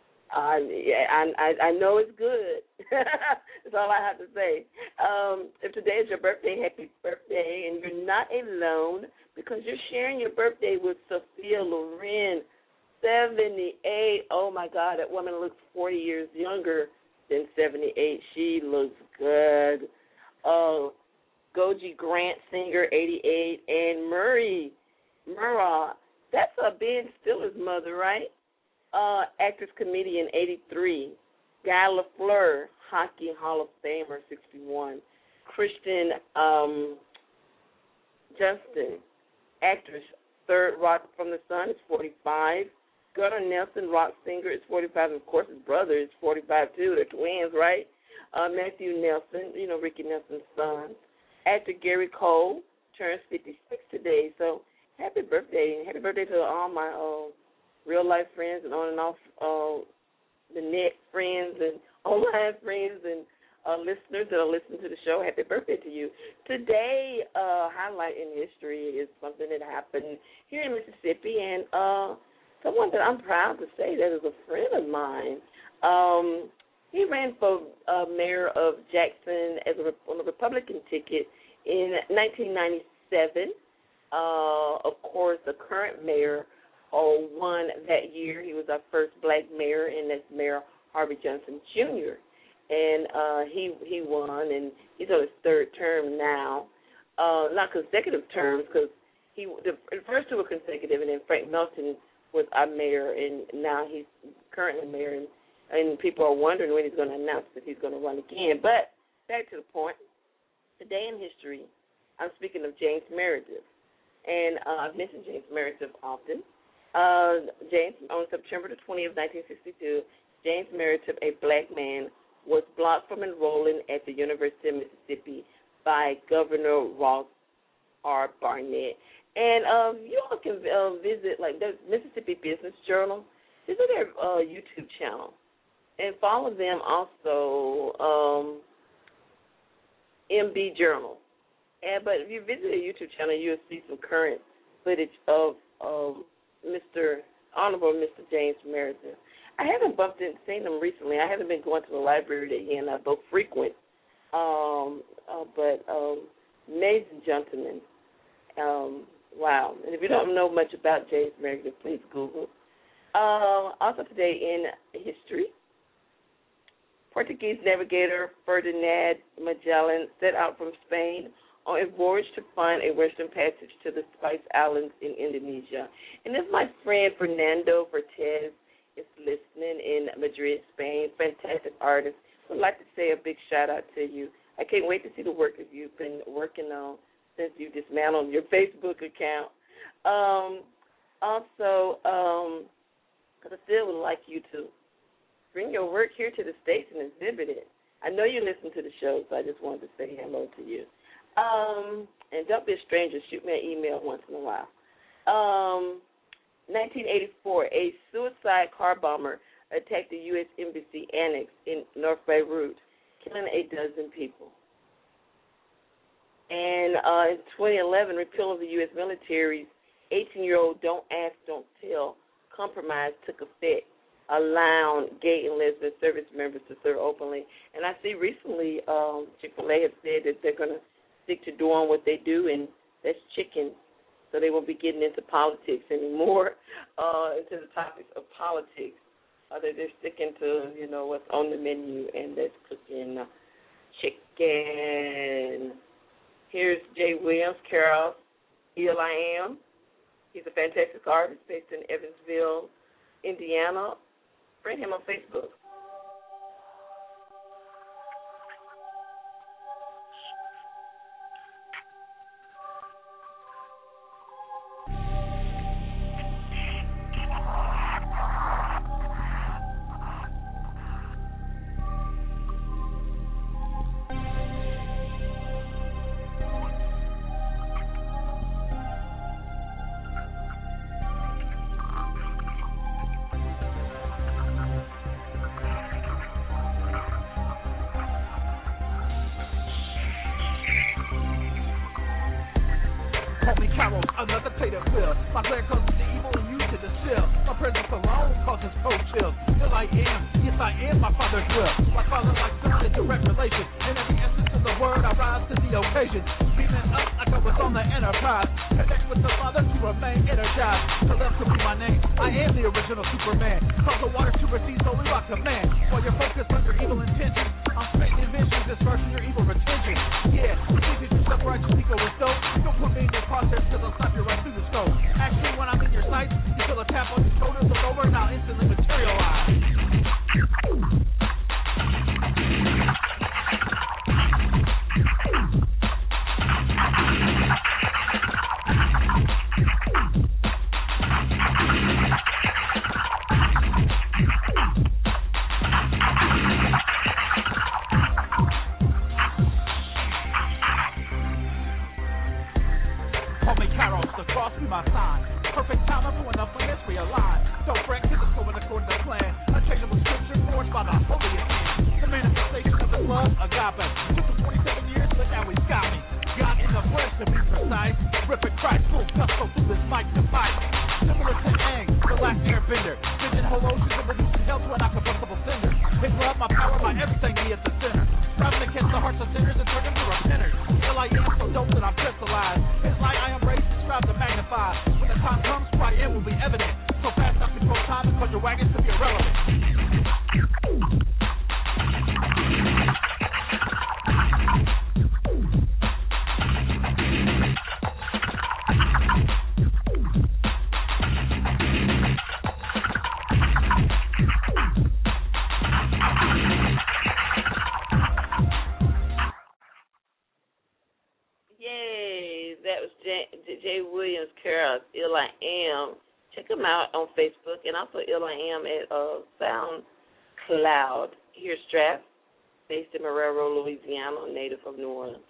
I know it's good. That's all I have to say. If today is your birthday, happy birthday, and you're not alone because you're sharing your birthday with Sophia Loren, 78. Oh, my God, that woman looks 40 years younger than 78. She looks good. Goji Grant, singer, 88, and Murrah, that's Ben Stiller's mother, right? Actress, comedian, 83. Guy LaFleur, Hockey Hall of Famer, 61. Kristen Justin, actress, Third Rock from the Sun, is 45. Gunnar Nelson, rock singer, is 45. And, of course, his brother is 45, too. They're twins, right? Matthew Nelson, Ricky Nelson's son. Actor Gary Cole turns 56 today. So happy birthday. And happy birthday to all my real-life friends and on and off the net friends and online friends and listeners that are listening to the show. Happy birthday to you. Today, highlight in history is something that happened here in Mississippi, and someone that I'm proud to say that is a friend of mine. He ran for mayor of Jackson on a Republican ticket in 1997. Of course, the current mayor won that year. He was our first black mayor, and that's Mayor Harvey Johnson Jr. And he won, and he's on his third term now. Not consecutive terms, because the first two were consecutive, and then Frank Melton was our mayor, and now he's currently mayor, and people are wondering when he's going to announce that he's going to run again. But back to the point, today in history, I'm speaking of James Meredith, and I've mentioned James Meredith often. James, on September the 20th, 1962, James Meredith, a black man, was blocked from enrolling at the University of Mississippi by Governor Ross R. Barnett. And you all can visit, like, the Mississippi Business Journal. Visit their YouTube channel. And follow them also, MB Journal. But if you visit their YouTube channel, you'll see some current footage of Honorable Mr. James Meredith. I haven't seen him recently. I haven't been going to the library that he and I both frequent. But amazing gentleman. Wow. And if you don't know much about James Meredith, please Google. Also today in history, Portuguese navigator Ferdinand Magellan set out from Spain on a voyage to find a western passage to the Spice Islands in Indonesia. And this my friend Fernando Vertes is listening in Madrid, Spain. Fantastic artist. Would like to say a big shout-out to you. I can't wait to see the work that you've been working on since you dismantled your Facebook account. Also, because I still would like you to bring your work here to the States and exhibit it. I know you listen to the show, so I just wanted to say hello to you. And don't be a stranger. Shoot me an email once in a while. 1984, a suicide car bomber attacked the U.S. Embassy Annex in North Beirut, killing 12 people. And in 2011, repeal of the U.S. military's 18-year-old Don't Ask, Don't Tell compromise took effect, allowing gay and lesbian service members to serve openly. And I see recently Chick-fil-A has said that they're going to stick to doing what they do, and that's chicken. So they won't be getting into politics anymore, into the topics of politics. They're sticking to, what's on the menu, and that's cooking chicken. Here's Jay Williams, Carol, Here I Am. He's a fantastic artist based in Evansville, Indiana. Friend him on Facebook. Authoritative will. My glare causes the evil and you to distill. My presence alone causes cold chills. Till I am, yes I am my Father's will. My Father, like Son, in direct relation. In every essence of the word, I rise to the occasion. Beaming up like I was on the Enterprise. Connect with the Father to remain energized. To love to be my name. I am the original Superman. Cause the water to receive solely by command. While you're focused on your evil intentions, I'm spitting visions dispersing your evil retention. Yeah, please do stuff righteous ego with dope. Don't put me in your process till I'll slap you right through the scope. Actually, when I'm in your sights, you feel a tap on your shoulders, look over, and I'll instantly materialize. Call me Kairos, the cross be my sign. Perfect timing for when the planets realign. So frank to the soul and according to plan. Unchangeable scripture forged by the holiest hand. The manifestation of his love, agape. Took him 47 years, but now he's got me. God in the flesh to be precise. Ripping Christ, full gusto through this mic device. Similar to Aang, the last airbender. Vision whole oceans and reducing hell to an incombustible cinder. His love, my power, my everything be at the center. Striving to catch the hearts of sinners and turn them to repenters. Till I am so dope that I'm crystallized. His light I am raised to strive to magnify. When the time comes, who I am will be evident. So fast I control time and cause your wagons to be irrelevant. Yay, that was Jay Williams Carroll's Ill I Am. Check him out on Facebook and also Ill I Am at SoundCloud. Here's Strap, based in Marrero, Louisiana, native of New Orleans.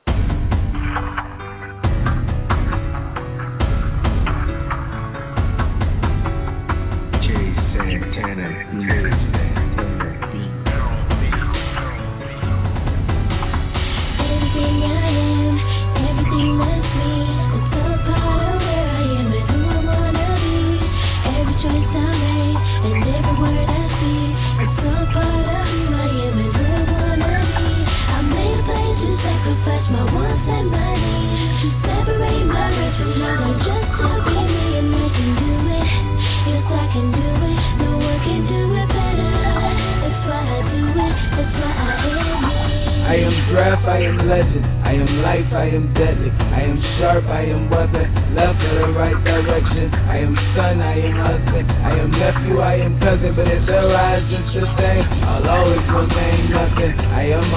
I am breath, I am legend, I am life, I am deadly, I am sharp, I am weapon, left in the right direction, I am son, I am husband, I am nephew, I am cousin, but it's their eyes just the same, I'll always remain nothing, I am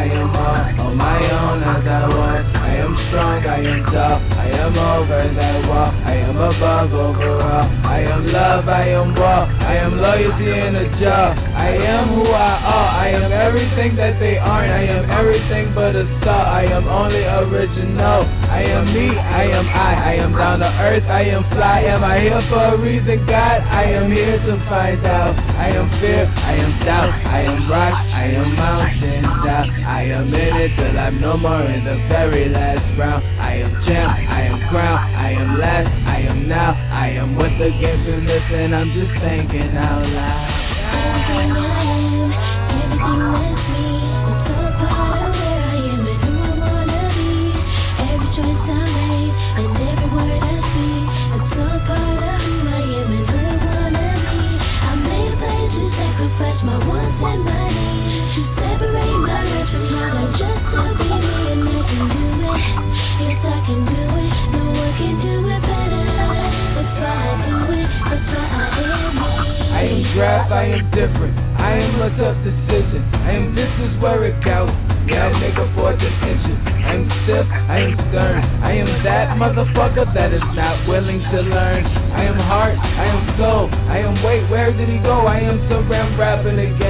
on my own as I want, I am strong, I am tough, I am over that wall, I am above overall, I am love, I am war, I am loyalty in a jar, I am who I are, I am everything that they aren't, I am everything but a star, I am only original, I am me, I am down to earth, I am fly, am I here for a reason, God, I am here to find out, I am fear, I am doubt, I am rock, I am mountain down, I am in it till I'm no more in the very last round, I am champ, I am crown, I am last, I am now, I am what the game's been missing, I'm just thinking out loud. Everything I am, everything that's me, it's all part of where I am and who I wanna be. Every choice I make and every word I speak, it's all part of who I am and who I wanna be. I made a plan to sacrifice my wants and my needs, to separate my life from mine, just to be me, and I can do it. Yes, I can do it. No one can do it better. That's why I do it. That's why I am me. I am draft, I am different, I am a tough decision, I am this is where it counts, yeah, nigga for attention, I am stiff, I am stern, I am that motherfucker that is not willing to learn, I am heart, I am soul, I am wait, where did he go, I am some rap in the game,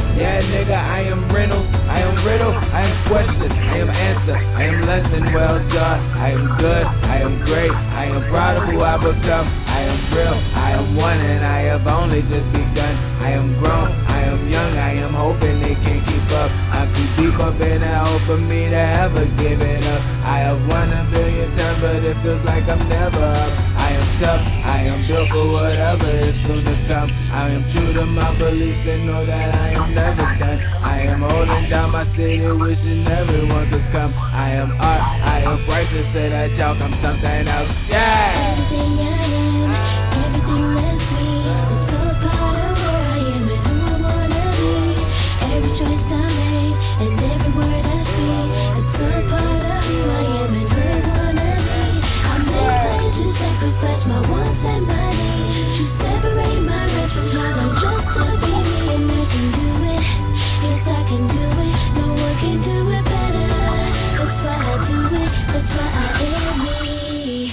Yeah, nigga, I am Reynolds, I am riddle, I am question, I am answer, I am lesson well done. I am good, I am great, I am proud of who I become. I am real, I am one, and I have only just begun. I am grown, I am young, I am hoping they can keep up. I'm too deep up in that hole for me to ever give it up. I have won a billion times, but it feels like I'm never up. I am tough, I am built for whatever is soon to come. I am true to my beliefs and know that I am never done. I am holding down my city, wishing everyone could come. I am art, I am righteous, say that joke, I'm something else. Yeah! Everything I am, everything that's me, it's all part of who I am and who I wanna be. Every choice I make and every word I speak, it's all part of who I am and who I wanna be. I make plans to sacrifice my wants and my needs, to separate my rest from my own just to be me, and I can do it. Yes, I can do it. No one can do it better. That's why I do it. That's why I am me.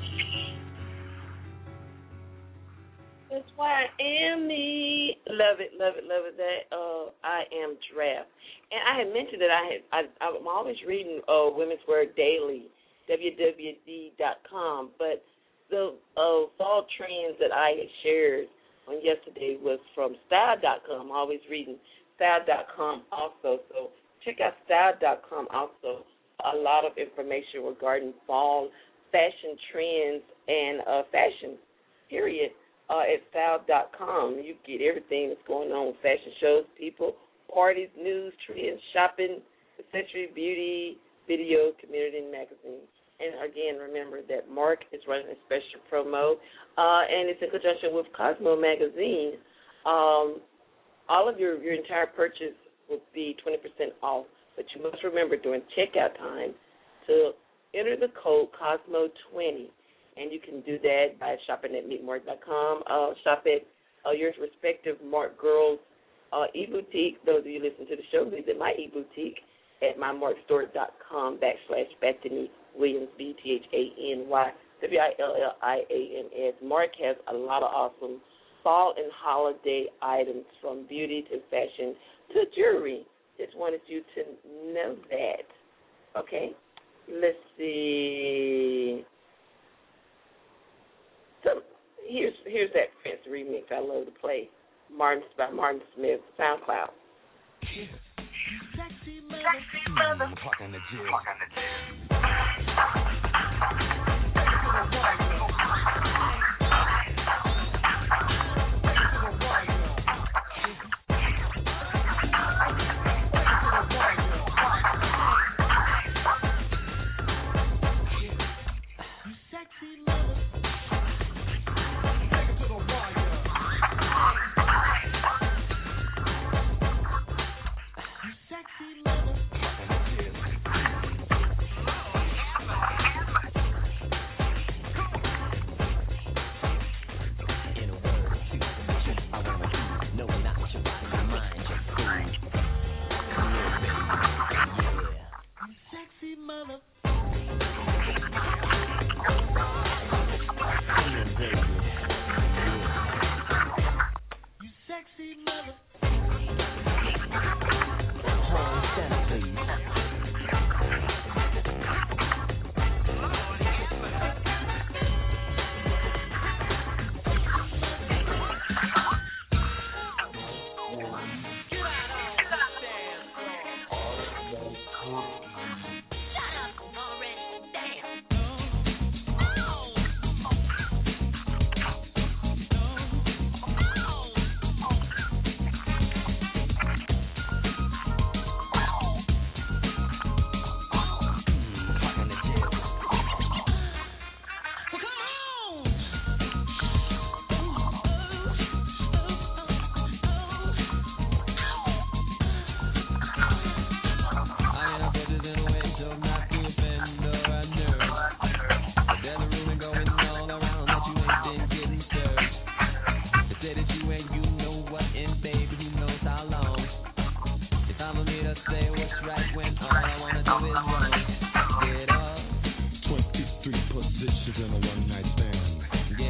That's why I am me. Love it, love it, love it. That I am draft. And I had mentioned that I'm always reading Women's Wear Daily, www.com. But the fall trends that I had shared on yesterday was from style.com. I'm always reading style.com also. So check out style.com also. A lot of information regarding fall fashion trends and fashion, period. At style.com, you get everything that's going on with fashion shows, people, parties, news, trends, shopping, accessory, beauty, video, community, and magazine. And again, remember that Mark is running a special promo, and it's in conjunction with Cosmo Magazine. All of your entire purchase will be 20% off, but you must remember during checkout time to enter the code Cosmo20. And you can do that by shopping at meetmark.com. Shop at your respective Mark Girls e-boutique. Those of you listening to the show, visit my e-boutique at mymarkstore.com/Bethany Williams, BTHANY WILLIANS. Mark has a lot of awesome fall and holiday items from beauty to fashion to jewelry. Just wanted you to know that. Okay? Let's see. So here's that Prince remix I love to play. By Martin Smith, SoundCloud. Sexy mother. Clock on the jig.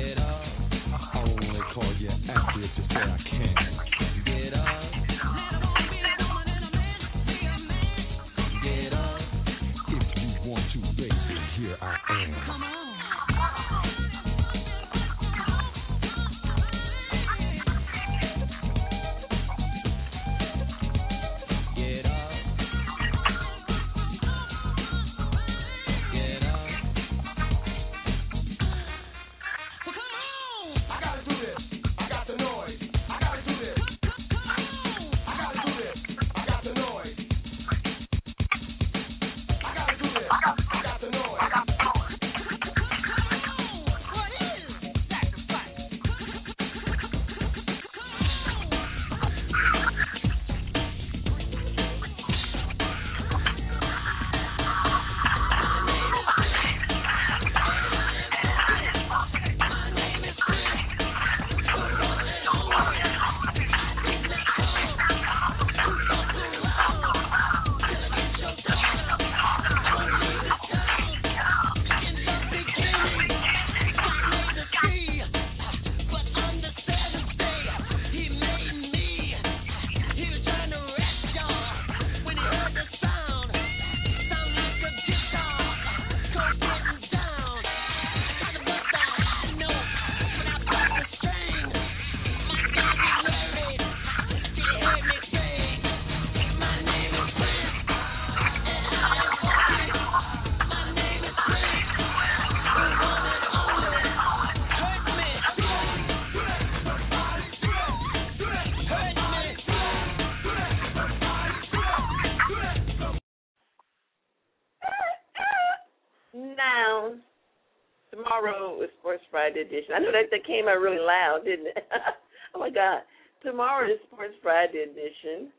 After it to say I can. Get up. tomorrow is Sports Friday edition. I know that came out really loud, didn't it? Oh, my God. Tomorrow is Sports Friday edition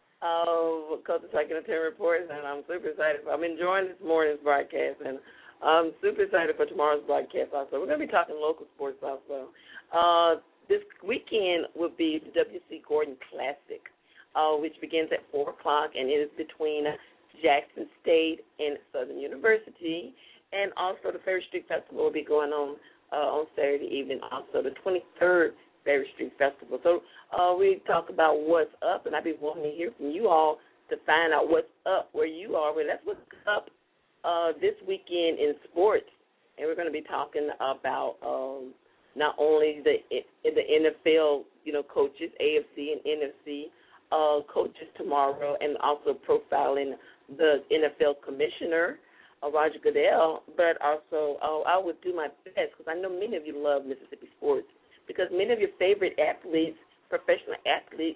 of Culture Talk Entertainment Reports, and I'm super excited. I'm enjoying this morning's broadcast, and I'm super excited for tomorrow's broadcast also. We're going to be talking local sports also. This weekend will be the W.C. Gordon Classic, which begins at 4 o'clock, and it is between Jackson State and Southern University. And also the Ferry Street Festival will be going on Saturday evening, also the 23rd Ferry Street Festival. So we talk about what's up, and I'd be wanting to hear from you all to find out what's up where you are. Well, that's what's up this weekend in sports, and we're going to be talking about not only the NFL, coaches, AFC and NFC coaches tomorrow, and also profiling the NFL commissioner, Roger Goodell, but also I would do my best because I know many of you love Mississippi sports because many of your favorite athletes, professional athletes,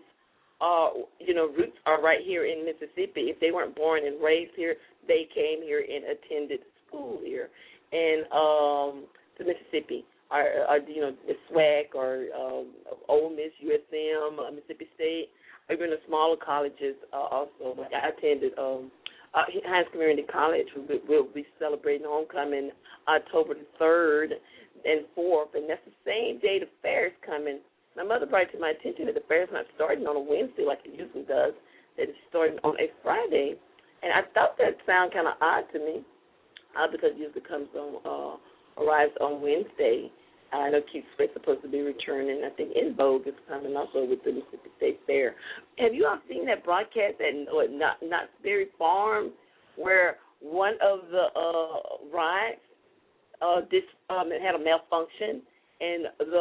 roots are right here in Mississippi. If they weren't born and raised here, they came here and attended school here. And to Mississippi, the SWAC or Ole Miss, USM, Mississippi State, even the smaller colleges also. Like I attended Hines Community College. We'll be celebrating homecoming October the 3rd and 4th, and that's the same day the fair is coming. My mother brought it to my attention that the fair is not starting on a Wednesday like it usually does, that it's starting on a Friday. And I thought that sounded kind of odd to me because it usually arrives on Wednesday. I know Keith Swift's supposed to be returning. I think In Vogue is coming also with the Mississippi State Fair. Have you all seen that broadcast at Knott's Berry Farm where one of the rides had a malfunction and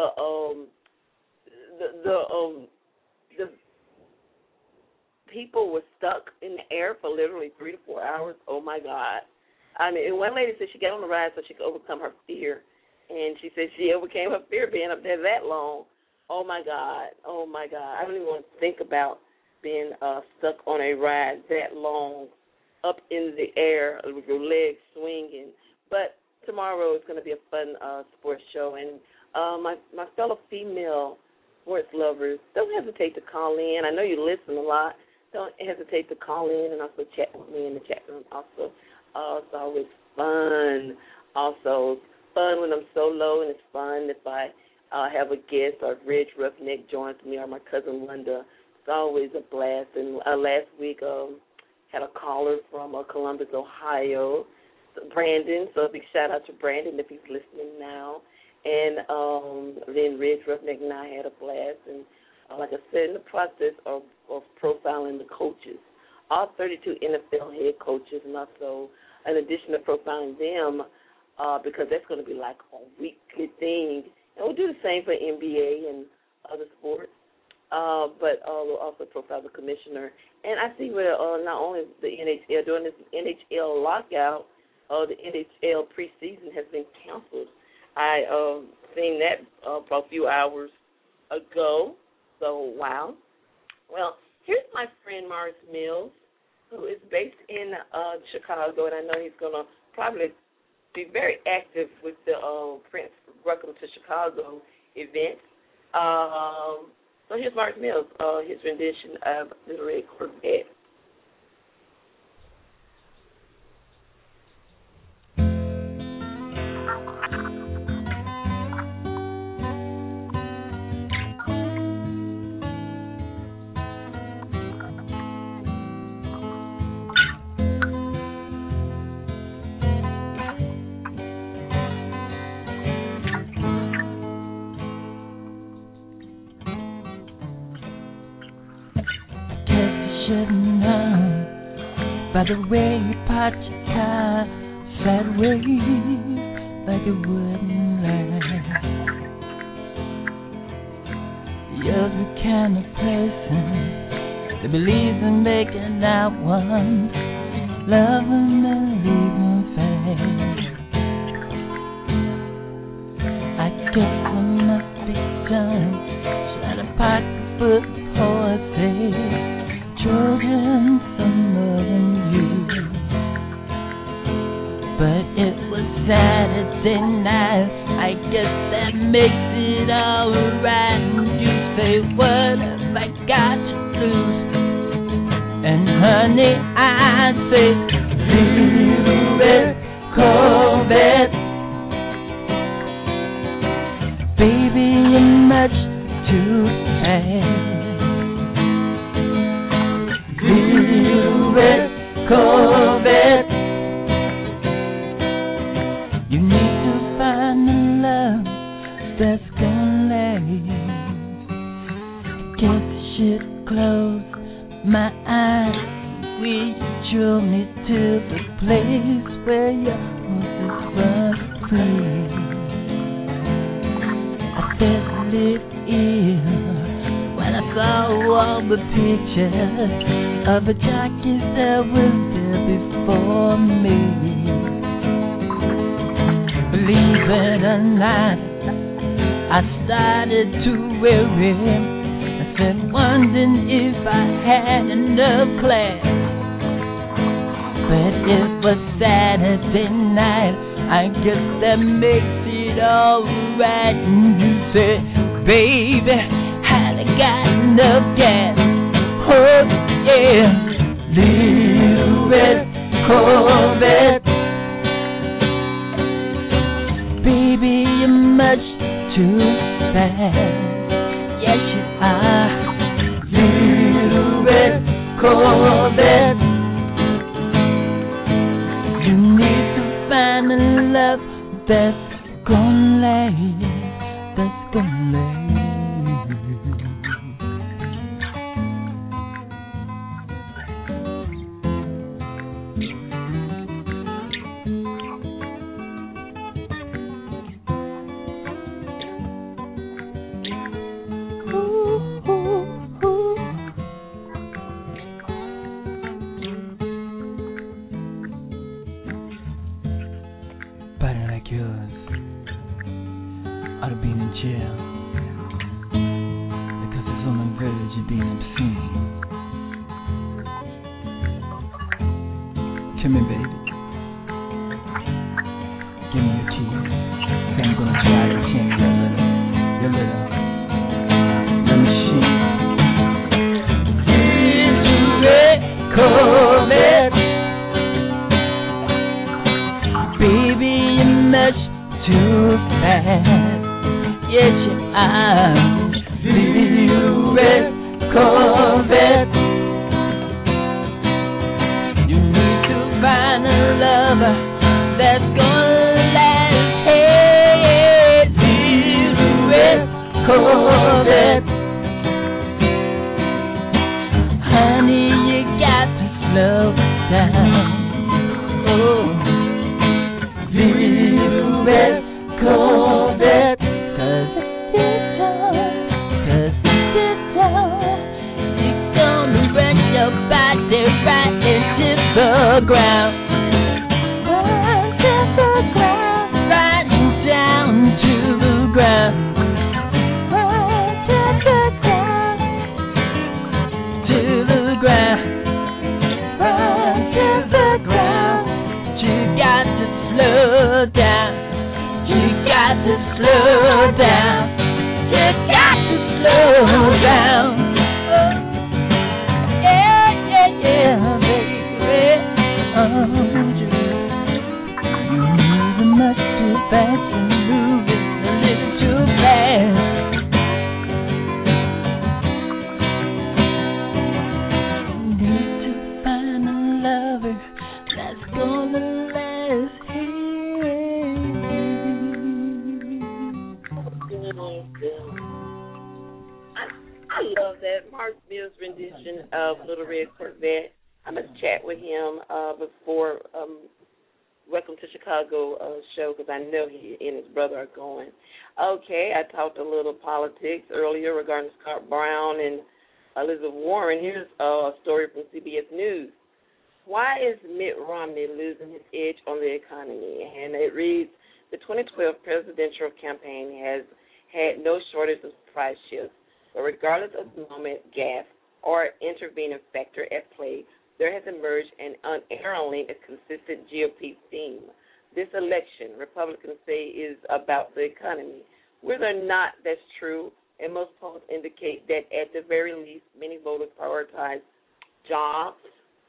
the people were stuck in the air for literally 3 to 4 hours? Oh, my God. I mean, one lady said she got on the ride so she could overcome her fear. And she said she overcame her fear being up there that long. Oh, my God. Oh, my God. I don't even want to think about being stuck on a ride that long up in the air with your legs swinging. But tomorrow is going to be a fun sports show. And my fellow female sports lovers, don't hesitate to call in. I know you listen a lot. Don't hesitate to call in and also chat with me in the chat room also. It's always fun. Also, fun when I'm solo, and it's fun if I have a guest or Reg Roughneck joins me or my cousin Linda. It's always a blast. And last week had a caller from Columbus, Ohio, Brandon. So a big shout out to Brandon if he's listening now. And then Reg Roughneck and I had a blast. And like I said, in the process of profiling the coaches, all 32 NFL head coaches, and also in addition to profiling them, because that's going to be like a weekly thing. And we'll do the same for NBA and other sports, but we'll also profile the commissioner. And I see where not only the NHL, during this NHL lockout, the NHL preseason has been canceled. I seen that for a few hours ago, so wow. Well, here's my friend Morris Mills, who is based in Chicago, and I know he's going to probably be very active with the Prince Welcome to Chicago event. So here's Morris Mills, his rendition of Little Red Corvette. By the way you part your car sideways like it wouldn't last. You're the kind of person that believes in making out one, loving and leaving fast. I guess I must be done trying to pocketbook horses, children, some more than you. But it was Saturday night, I guess that makes it alright. And you say, what have I got to lose? And honey, I say, little red Corvette, baby, you're much too fast. Little red Corvette, you need to find the love that's gonna last. I guess I should close my eyes. Will you draw me to the place where your horses run free? I felt a little ill when I saw all the pictures of the jockeys that was there before me. Believe it or not, I started to worry. I said, wondering if I had enough class. But it was Saturday night, I guess that makes it alright. And you said, baby, had I got enough gas? Oh yeah, little red Corvette, baby, you're much too fast. Yes, you are, little red Corvette. You need to find a love that's gonna last, that's gonna last. Show because I know he and his brother are going. Okay, I talked a little politics earlier regarding Scott Brown and Elizabeth Warren. Here's a story from CBS News. Why is Mitt Romney losing his edge on the economy? And it reads, the 2012 presidential campaign has had no shortage of surprise shifts, but regardless of the moment, gaffe, or intervening factor at play, there has emerged an unerringly consistent GOP theme. this election, Republicans say, is about the economy. Whether or not that's true, and most polls indicate that at the very least, many voters prioritize jobs.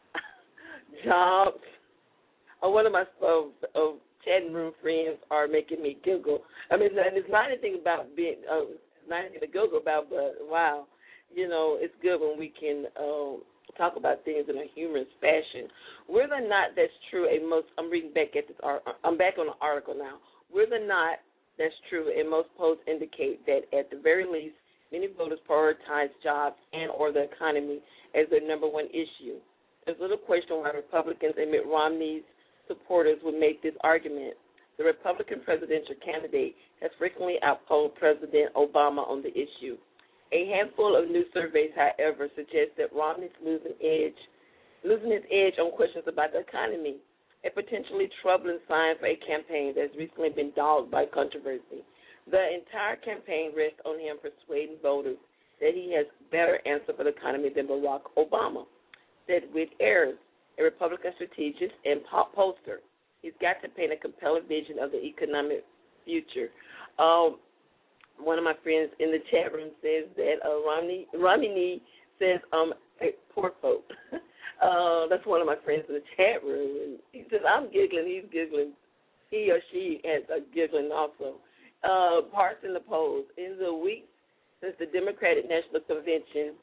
Jobs. One of my chatting room friends are making me giggle. I mean, and it's not anything about being, not anything to giggle about, but wow, it's good when we can talk about things in a humorous fashion. Whether or not that's true, I'm reading back at this. I'm back on the article now. Whether or not that's true, and most polls indicate that at the very least, many voters prioritize jobs and or the economy as their number one issue. There's little question why Republicans and Mitt Romney's supporters would make this argument. The Republican presidential candidate has frequently outpolled President Obama on the issue. A handful of new surveys, however, suggest that Romney's losing his edge on questions about the economy, a potentially troubling sign for a campaign that's recently been dogged by controversy. The entire campaign rests on him persuading voters that he has better answer for the economy than Barack Obama, said Whit Ayers, a Republican strategist and pollster. He's got to paint a compelling vision of the economic future. One of my friends in the chat room says that Romney says, poor folk. That's one of my friends in the chat room. And he says, I'm giggling, he's giggling. He or she is giggling also. Parts in the polls. In the weeks since the Democratic National Convention,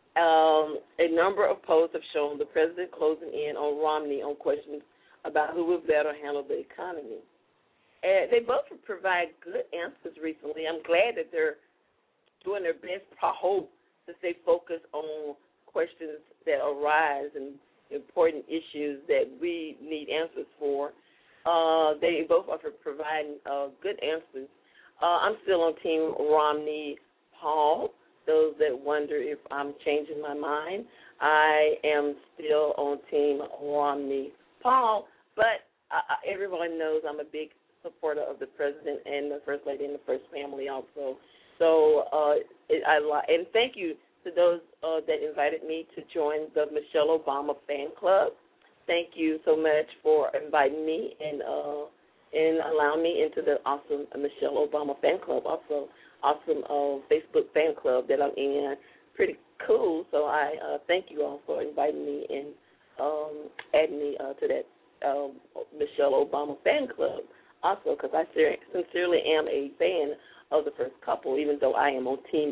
a number of polls have shown the president closing in on Romney on questions about who will better handle the economy. They both provide good answers recently. I'm glad that they're doing their best, I hope, to stay focused on questions that arise and important issues that we need answers for. They both are providing good answers. I'm still on Team Romney-Paul. Those that wonder if I'm changing my mind, I am still on Team Romney-Paul, but everyone knows I'm a big supporter of the president and the first lady and the first family also. So, and thank you to those that invited me to join the Michelle Obama fan club. Thank you so much for inviting me and allowing me into the awesome Michelle Obama fan club. Also, awesome Facebook fan club that I'm in. Pretty cool. So I thank you all for inviting me and adding me to that Michelle Obama fan club. Also, because I sincerely am a fan of the first couple, even though I am on Team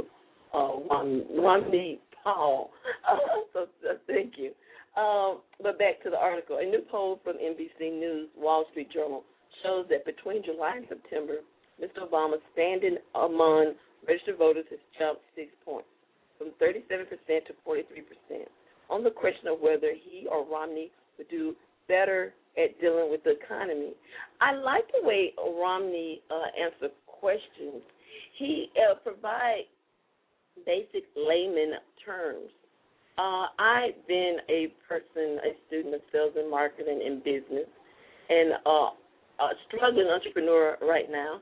Romney Paul. So thank you. But back to the article. A new poll from NBC News Wall Street Journal shows that between July and September, Mr. Obama's standing among registered voters has jumped 6 points, from 37% to 43%, on the question of whether he or Romney would do better at dealing with the economy. I like the way Romney answers questions. He provides basic layman terms. I've been a student of sales and marketing and business, and a struggling entrepreneur right now.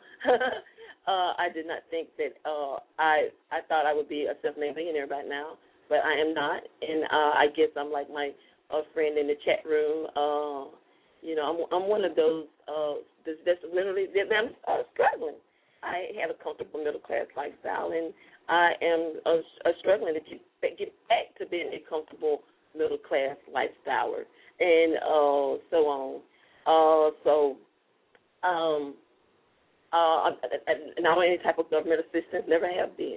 I did not think that I thought I would be a self-made millionaire right now, but I am not, and I guess I'm like my friend in the chat room. I'm one of those that's literally I'm struggling. I have a comfortable middle class lifestyle, and I am struggling to get back to being a comfortable middle class lifestyle, and so on. Not any type of government assistance, never have been.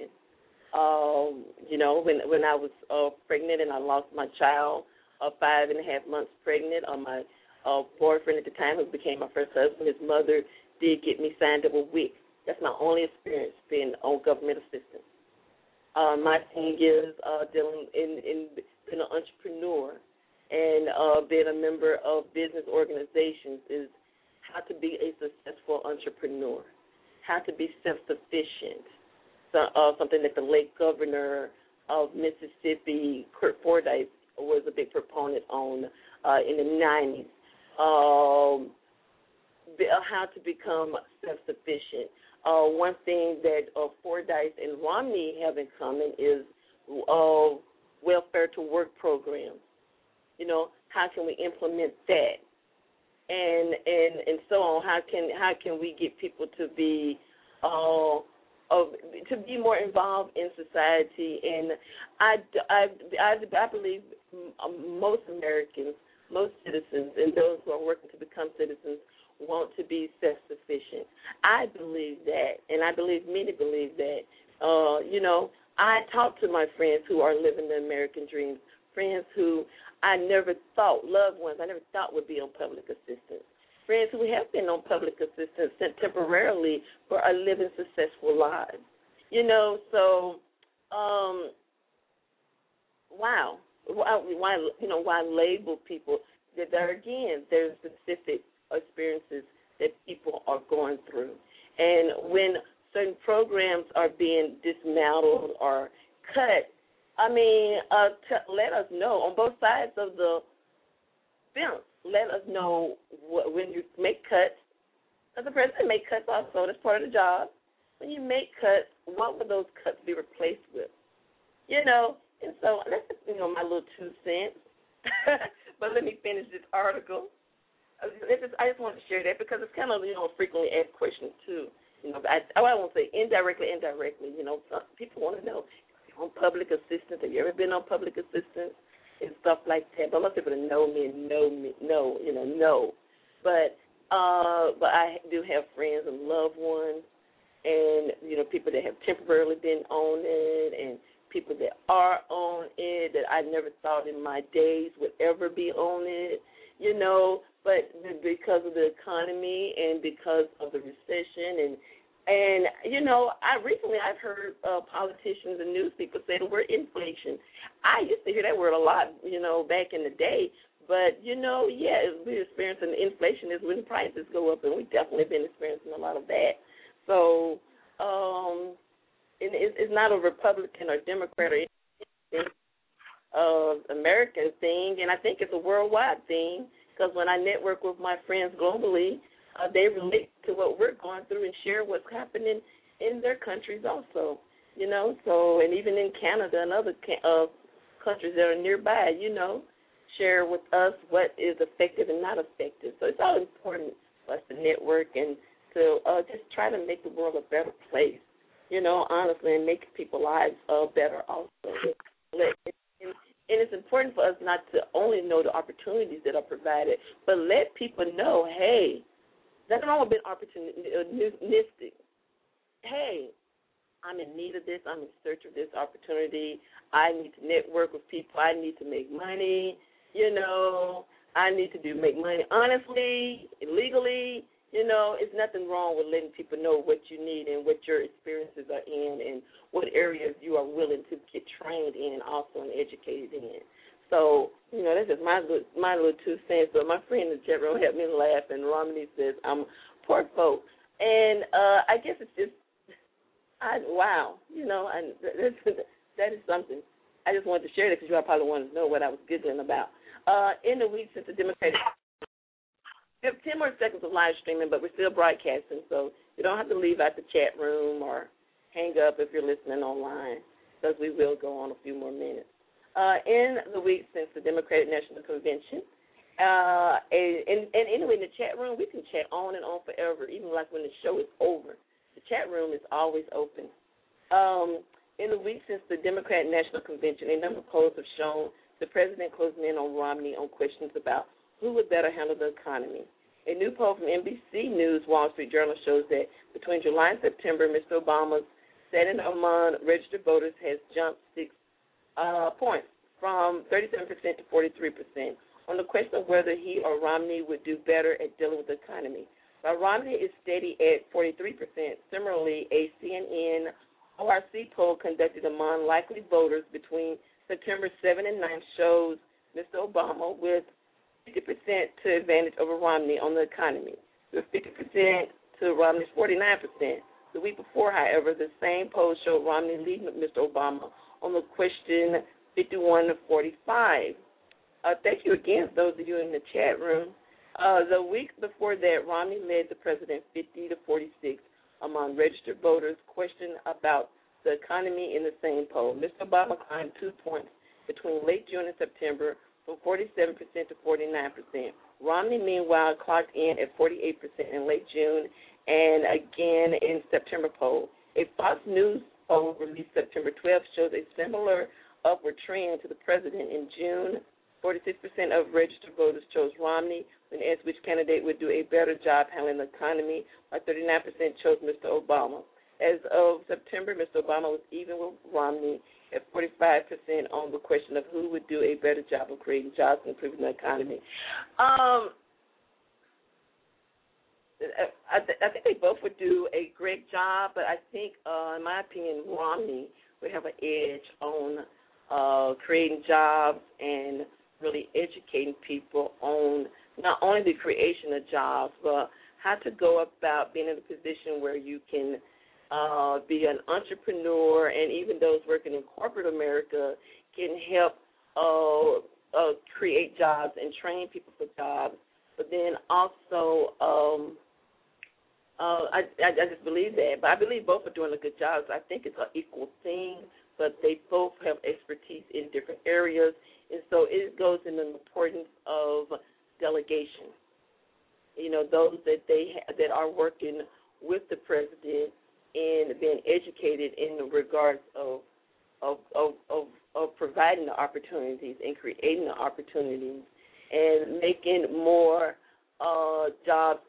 When I was pregnant and I lost my child, 5.5 months pregnant, my boyfriend at the time, who became my first husband, his mother did get me signed up with WIC. That's my only experience being on government assistance. My teen years dealing in being an entrepreneur and being a member of business organizations is how to be a successful entrepreneur, how to be self-sufficient, something that the late governor of Mississippi, Kurt Fordyce, was a big proponent on in the 90s, how to become self-sufficient. One thing that Fordyce and Romney have in common is welfare to work programs. How can we implement that? and so on. How can we get people to be more involved in society? And I believe most Americans, most citizens, and those who are working to become citizens want to be self-sufficient. I believe that, and I believe many believe that. I talk to my friends who are living the American dream, friends who I never thought, loved ones I never thought would be on public assistance, friends who have been on public assistance temporarily but are living successful lives. So why label people? That there's specific experiences that people are going through, and when certain programs are being dismantled or cut, let us know on both sides of the fence. Let us know when you make cuts, because the president make cuts also. That's part of the job. When you make cuts, what would those cuts be replaced with? And so that's my little 2 cents. But let me finish this article. I just want to share that because it's kind of a frequently asked question too. I won't say indirectly. People want to know, on public assistance, have you ever been on public assistance and stuff like that? But most people that know me know. But I do have friends and loved ones, and people that have temporarily been on it, and people that are on it that I never thought in my days would ever be on it. But because of the economy and because of the recession and I've heard politicians and news people say the word inflation. I used to hear that word a lot, back in the day. But, we're experiencing inflation is when prices go up, and we've definitely been experiencing a lot of that. So it's not a Republican or Democrat or anything, American thing, and I think it's a worldwide thing, because when I network with my friends globally, they relate to what we're going through and share what's happening in their countries also, So, and even in Canada and other countries that are nearby, share with us what is effective and not effective. So it's all important for us to network and to just try to make the world a better place, honestly, and make people's lives better also. And it's important for us not to only know the opportunities that are provided, but let people know, hey, nothing wrong with being opportunistic. Hey, I'm in need of this. I'm in search of this opportunity. I need to network with people. I need to make money. I need to make money honestly, legally. It's nothing wrong with letting people know what you need and what your experiences are in and what areas you are willing to get trained in also and educated in. So, that's just my little 2 cents. But my friend in the chat room helped me laugh, and Romney says, I'm poor folk. And I guess it's just, wow, and that is something. I just wanted to share that because you all probably wanted to know what I was giggling about. In the week since the Democratic, we have 10 more seconds of live streaming, but we're still broadcasting, so you don't have to leave out the chat room or hang up if you're listening online, because we will go on a few more minutes. In the week since the Democratic National Convention, and anyway, in the chat room, we can chat on and on forever, even like when the show is over. The chat room is always open. In the week since the Democratic National Convention, a number of polls have shown the president closing in on Romney on questions about who would better handle the economy. A new poll from NBC News Wall Street Journal shows that between July and September, Mr. Obama's standing among registered voters has jumped 6 points, from 37% to 43%, on the question of whether he or Romney would do better at dealing with the economy. While Romney is steady at 43%, similarly, a CNN ORC poll conducted among likely voters between September 7 and 9 shows Mr. Obama with 50% to advantage over Romney on the economy, with 50% to Romney's 49%. The week before, however, the same poll showed Romney leading Mr. Obama on the question 51 to 45. Thank you again, those of you in the chat room. The week before that, Romney led the president 50 to 46 among registered voters questioned about the economy in the same poll. Mr. Obama climbed 2 points between late June and September from 47% to 49%. Romney, meanwhile, clocked in at 48% in late June and again in September poll. A Fox News poll released September 12th shows a similar upward trend to the president in June. 46% of registered voters chose Romney when asked which candidate would do a better job handling the economy, while 39% chose Mr. Obama. As of September, Mr. Obama was even with Romney at 45% on the question of who would do a better job of creating jobs and improving the economy. I think they both would do a great job, but I think, in my opinion, Romney would have an edge on creating jobs and really educating people on not only the creation of jobs, but how to go about being in a position where you can be an entrepreneur, and even those working in corporate America can help create jobs and train people for jobs. But then also, I just believe that. But I believe both are doing a good job. So I think it's an equal thing, but they both have expertise in different areas. And so it goes in the importance of delegation. You know, those that are working with the president and being educated in regards of providing the opportunities and creating the opportunities and making more jobs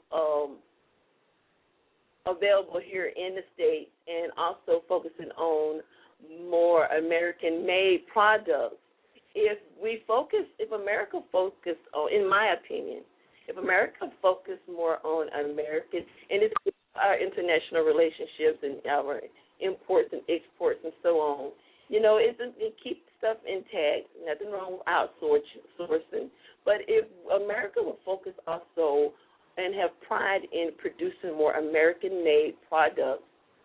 available here in the States, and also focusing on more American-made products. If America focused on, in my opinion, if America focused more on American, and it's our international relationships and our imports and exports and so on, you know, it keeps stuff intact. Nothing wrong with outsourcing. But if America would focus also and have pride in producing more American-made products,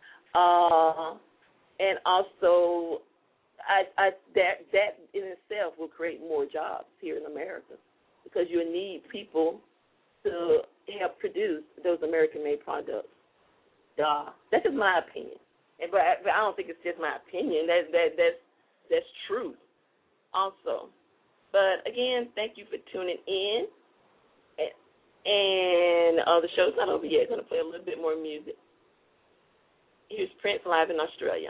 and also that in itself will create more jobs here in America, because you need people to help produce those American-made products. That's just my opinion, but I don't think it's just my opinion. That's truth also. But again, thank you for tuning in. And the show's not over yet. I'm going to play a little bit more music. Here's Prince live in Australia.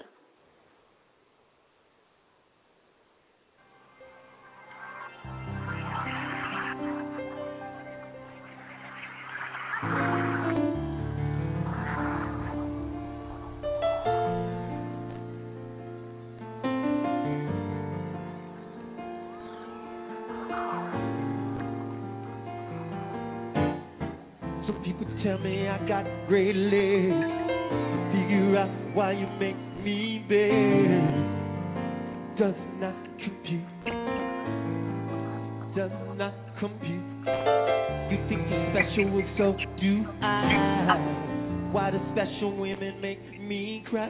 Tell me I got great legs. Figure out why you make me beg. Does not compute. Does not compute. You think you're special, well, so do I. Why do special women make me cry?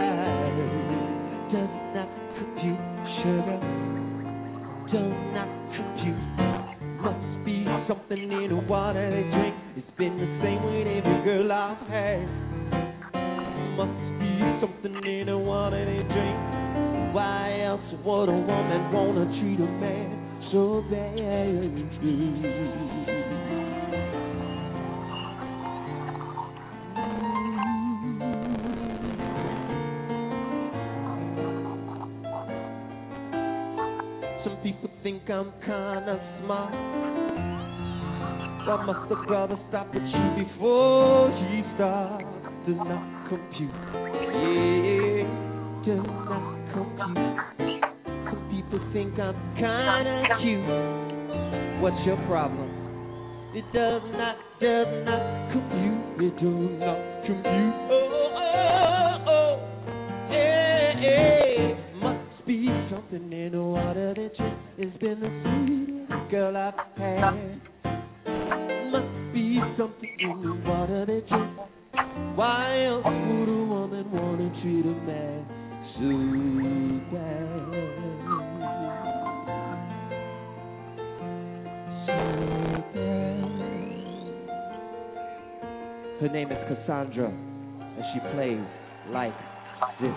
Does not compute, sugar. Does not compute. Must be something in the water they drink. It's been the same with every girl I've had. Must be something in the water they drink. Why else would a woman wanna treat a man so bad? Some people think I'm kinda smart. Why must a brother stop at you before he starts? Does not compute. Yeah, does not compute. Some people think I'm kinda cute. What's your problem? It does not compute. It does not compute. Oh, yeah. Must be something in the water that you. It's been the sweetest girl I've had. Must be something in the water that you. Why else would a woman wanna treat a man so bad? So bad. Her name is Cassandra, and she plays like this.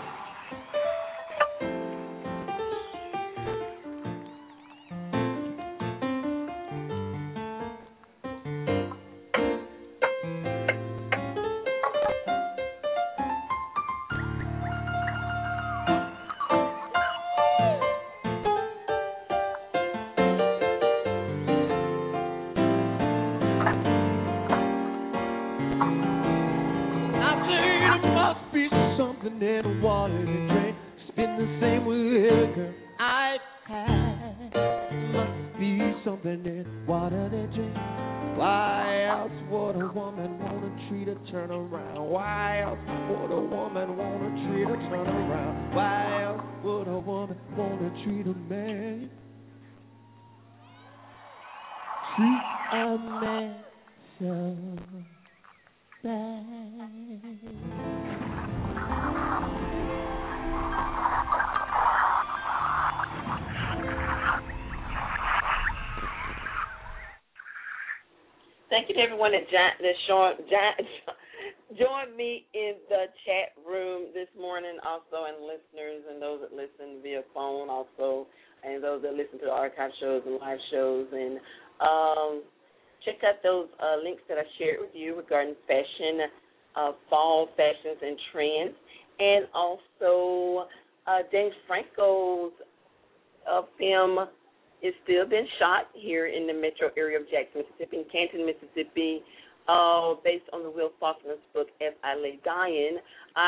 something in water to drink. It's been the same with every girl I've had. Must be something in water to drink. Why else would a woman wanna treat her turn around? Why else would a woman wanna treat her turn around? Why else would a woman wanna treat a man? Treat a man so bad. Thank you to everyone that joined me in the chat room this morning, also, and listeners and those that listen via phone, also, and those that listen to the archive shows and live shows. And check out those links that I shared with you regarding fashion, fall fashions and trends, and also James Franco's film is still being shot here in the metro area of Jackson, Mississippi, in Canton, Mississippi, based on the Will Faulkner's book, As I Lay Dying.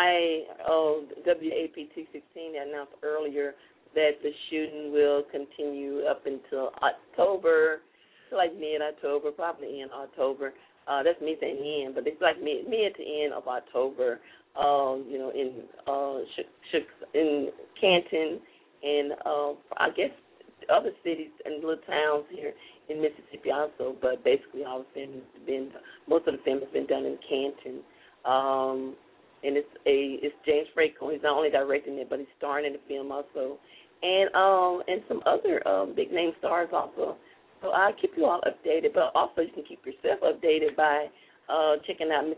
WAPT 16 announced earlier that the shooting will continue up until October, like mid-October, probably in October. That's me saying end, but it's like mid to end of October, in Canton and I guess other cities and little towns here in Mississippi also, but basically most of the film has been done in Canton. And it's James Franco. He's not only directing it, but he's starring in the film also. And some other big name stars also. So I'll keep you all updated, but also you can keep yourself updated by checking out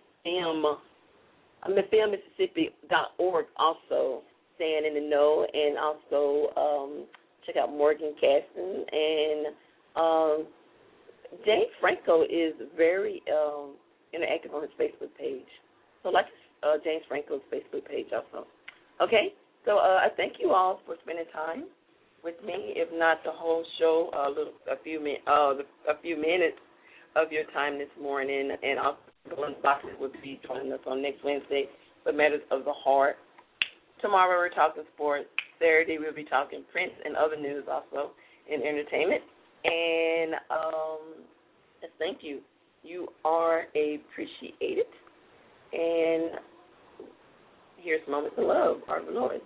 filmmississippi.org also, staying in the know, and also check out Morgan Caston. And James Franco is very interactive on his Facebook page. So like James Franco's Facebook page also. Okay, so I thank you all for spending time with me, if not the whole show, a few minutes of your time this morning. And also Glenn Boxes will be joining us on next Wednesday for Matters of the Heart. Tomorrow we're talking sports. Saturday we'll be talking Prince and other news also in entertainment. And thank you. You are appreciated. And here's Moments of Love, Art of the Lord.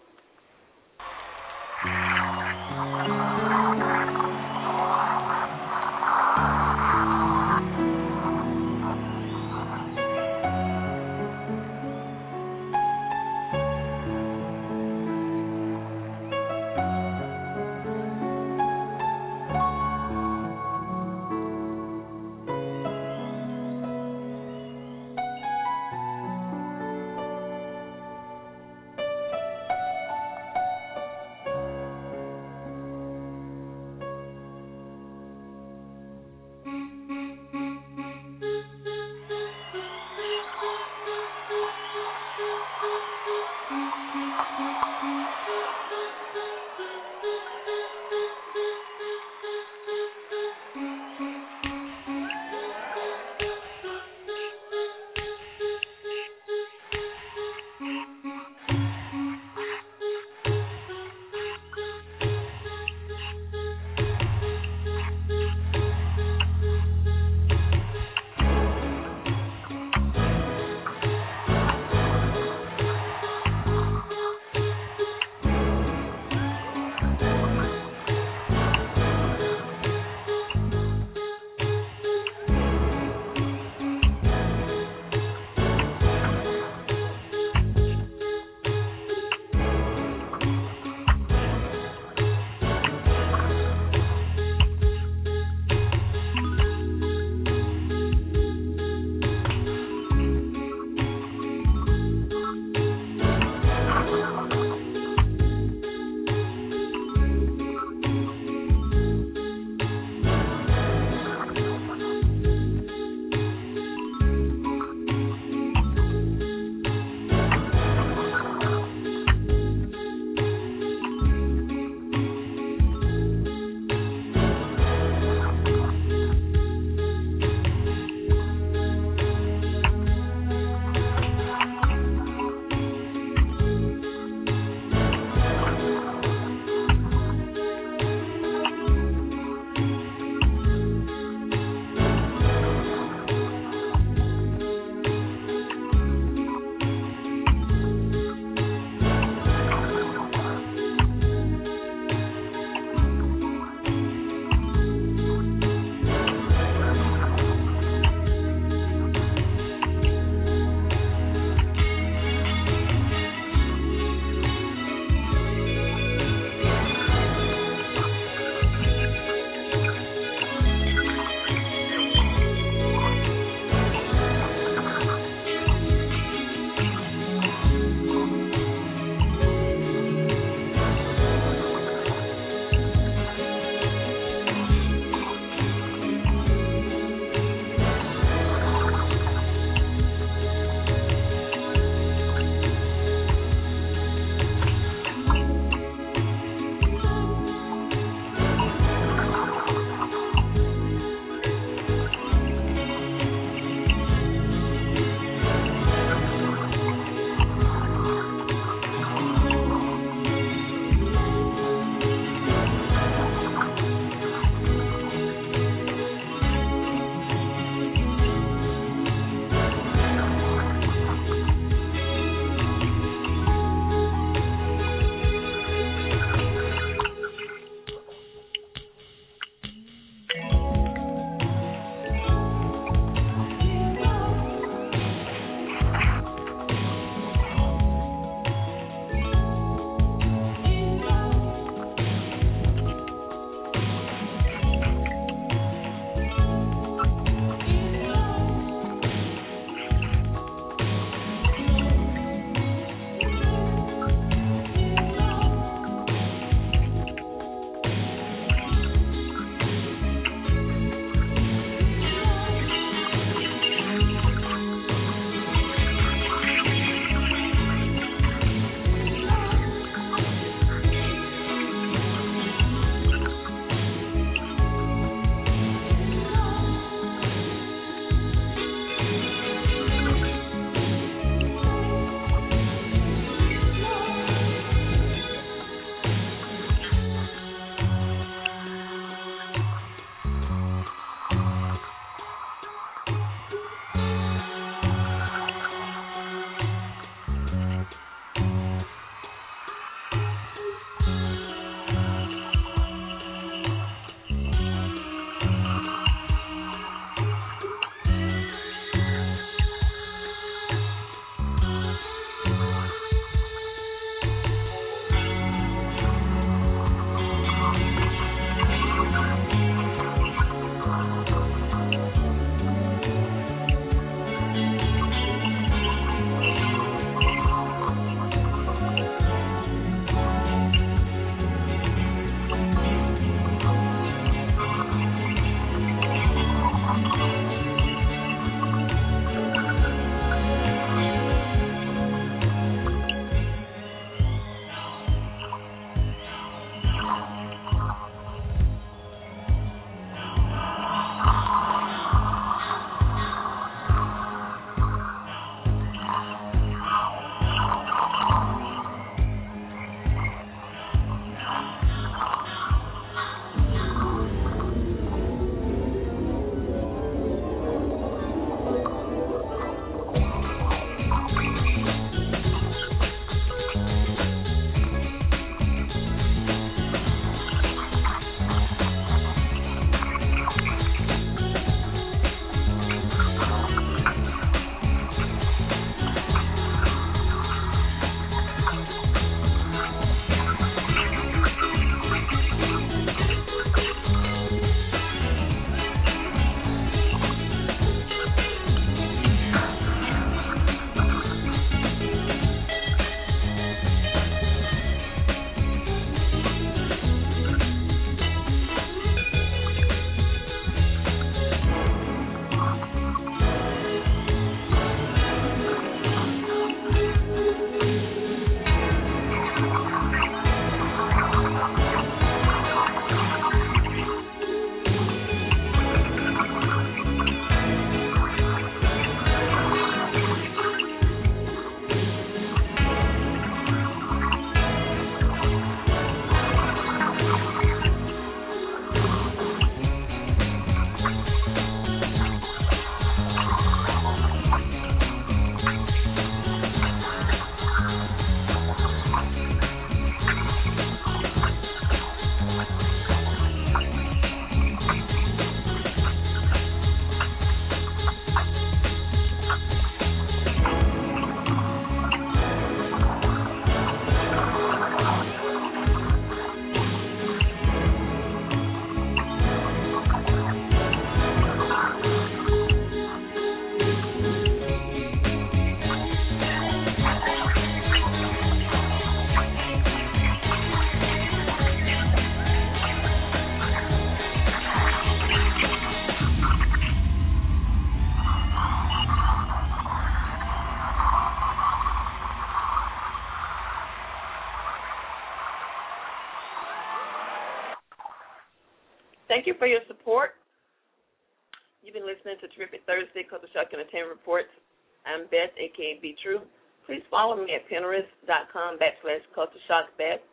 thank you for your support. You've been listening to Terrific Thursday, Culture Shock Entertainment Reports. I'm Beth, a.k.a. Be True. Please follow me at Pinterest.com/Culture Shock Beth,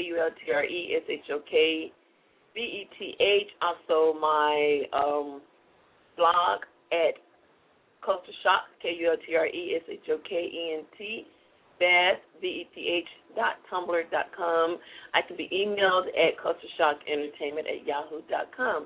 KULTRESHOKBETH. Also, my blog at Culture Shock, KULTRESHOKENT, Beth, BETH.tumblr.com. I can be emailed at cultureshockentertainment@yahoo.com,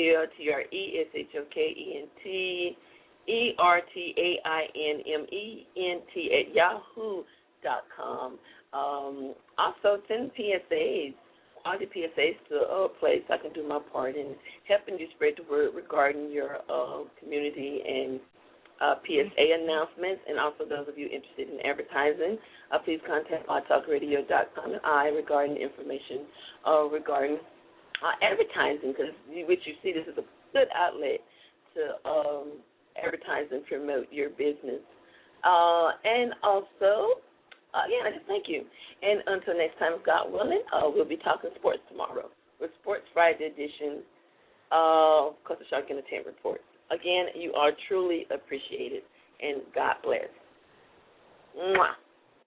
KULTRESHOKENTERTAINMENT Also, send PSAs, quality PSAs to a place I can do my part in helping you spread the word regarding your community and PSA announcements, and also those of you interested in advertising, please contact blogtalkradio.com and I regarding information regarding advertising, because which you see this is a good outlet to advertise and promote your business. And also, again, I just thank you. And until next time, God willing, we'll be talking sports tomorrow with Sports Friday edition of Culture Shock Entertainment Report. Again, you are truly appreciated, and God bless. Mwah.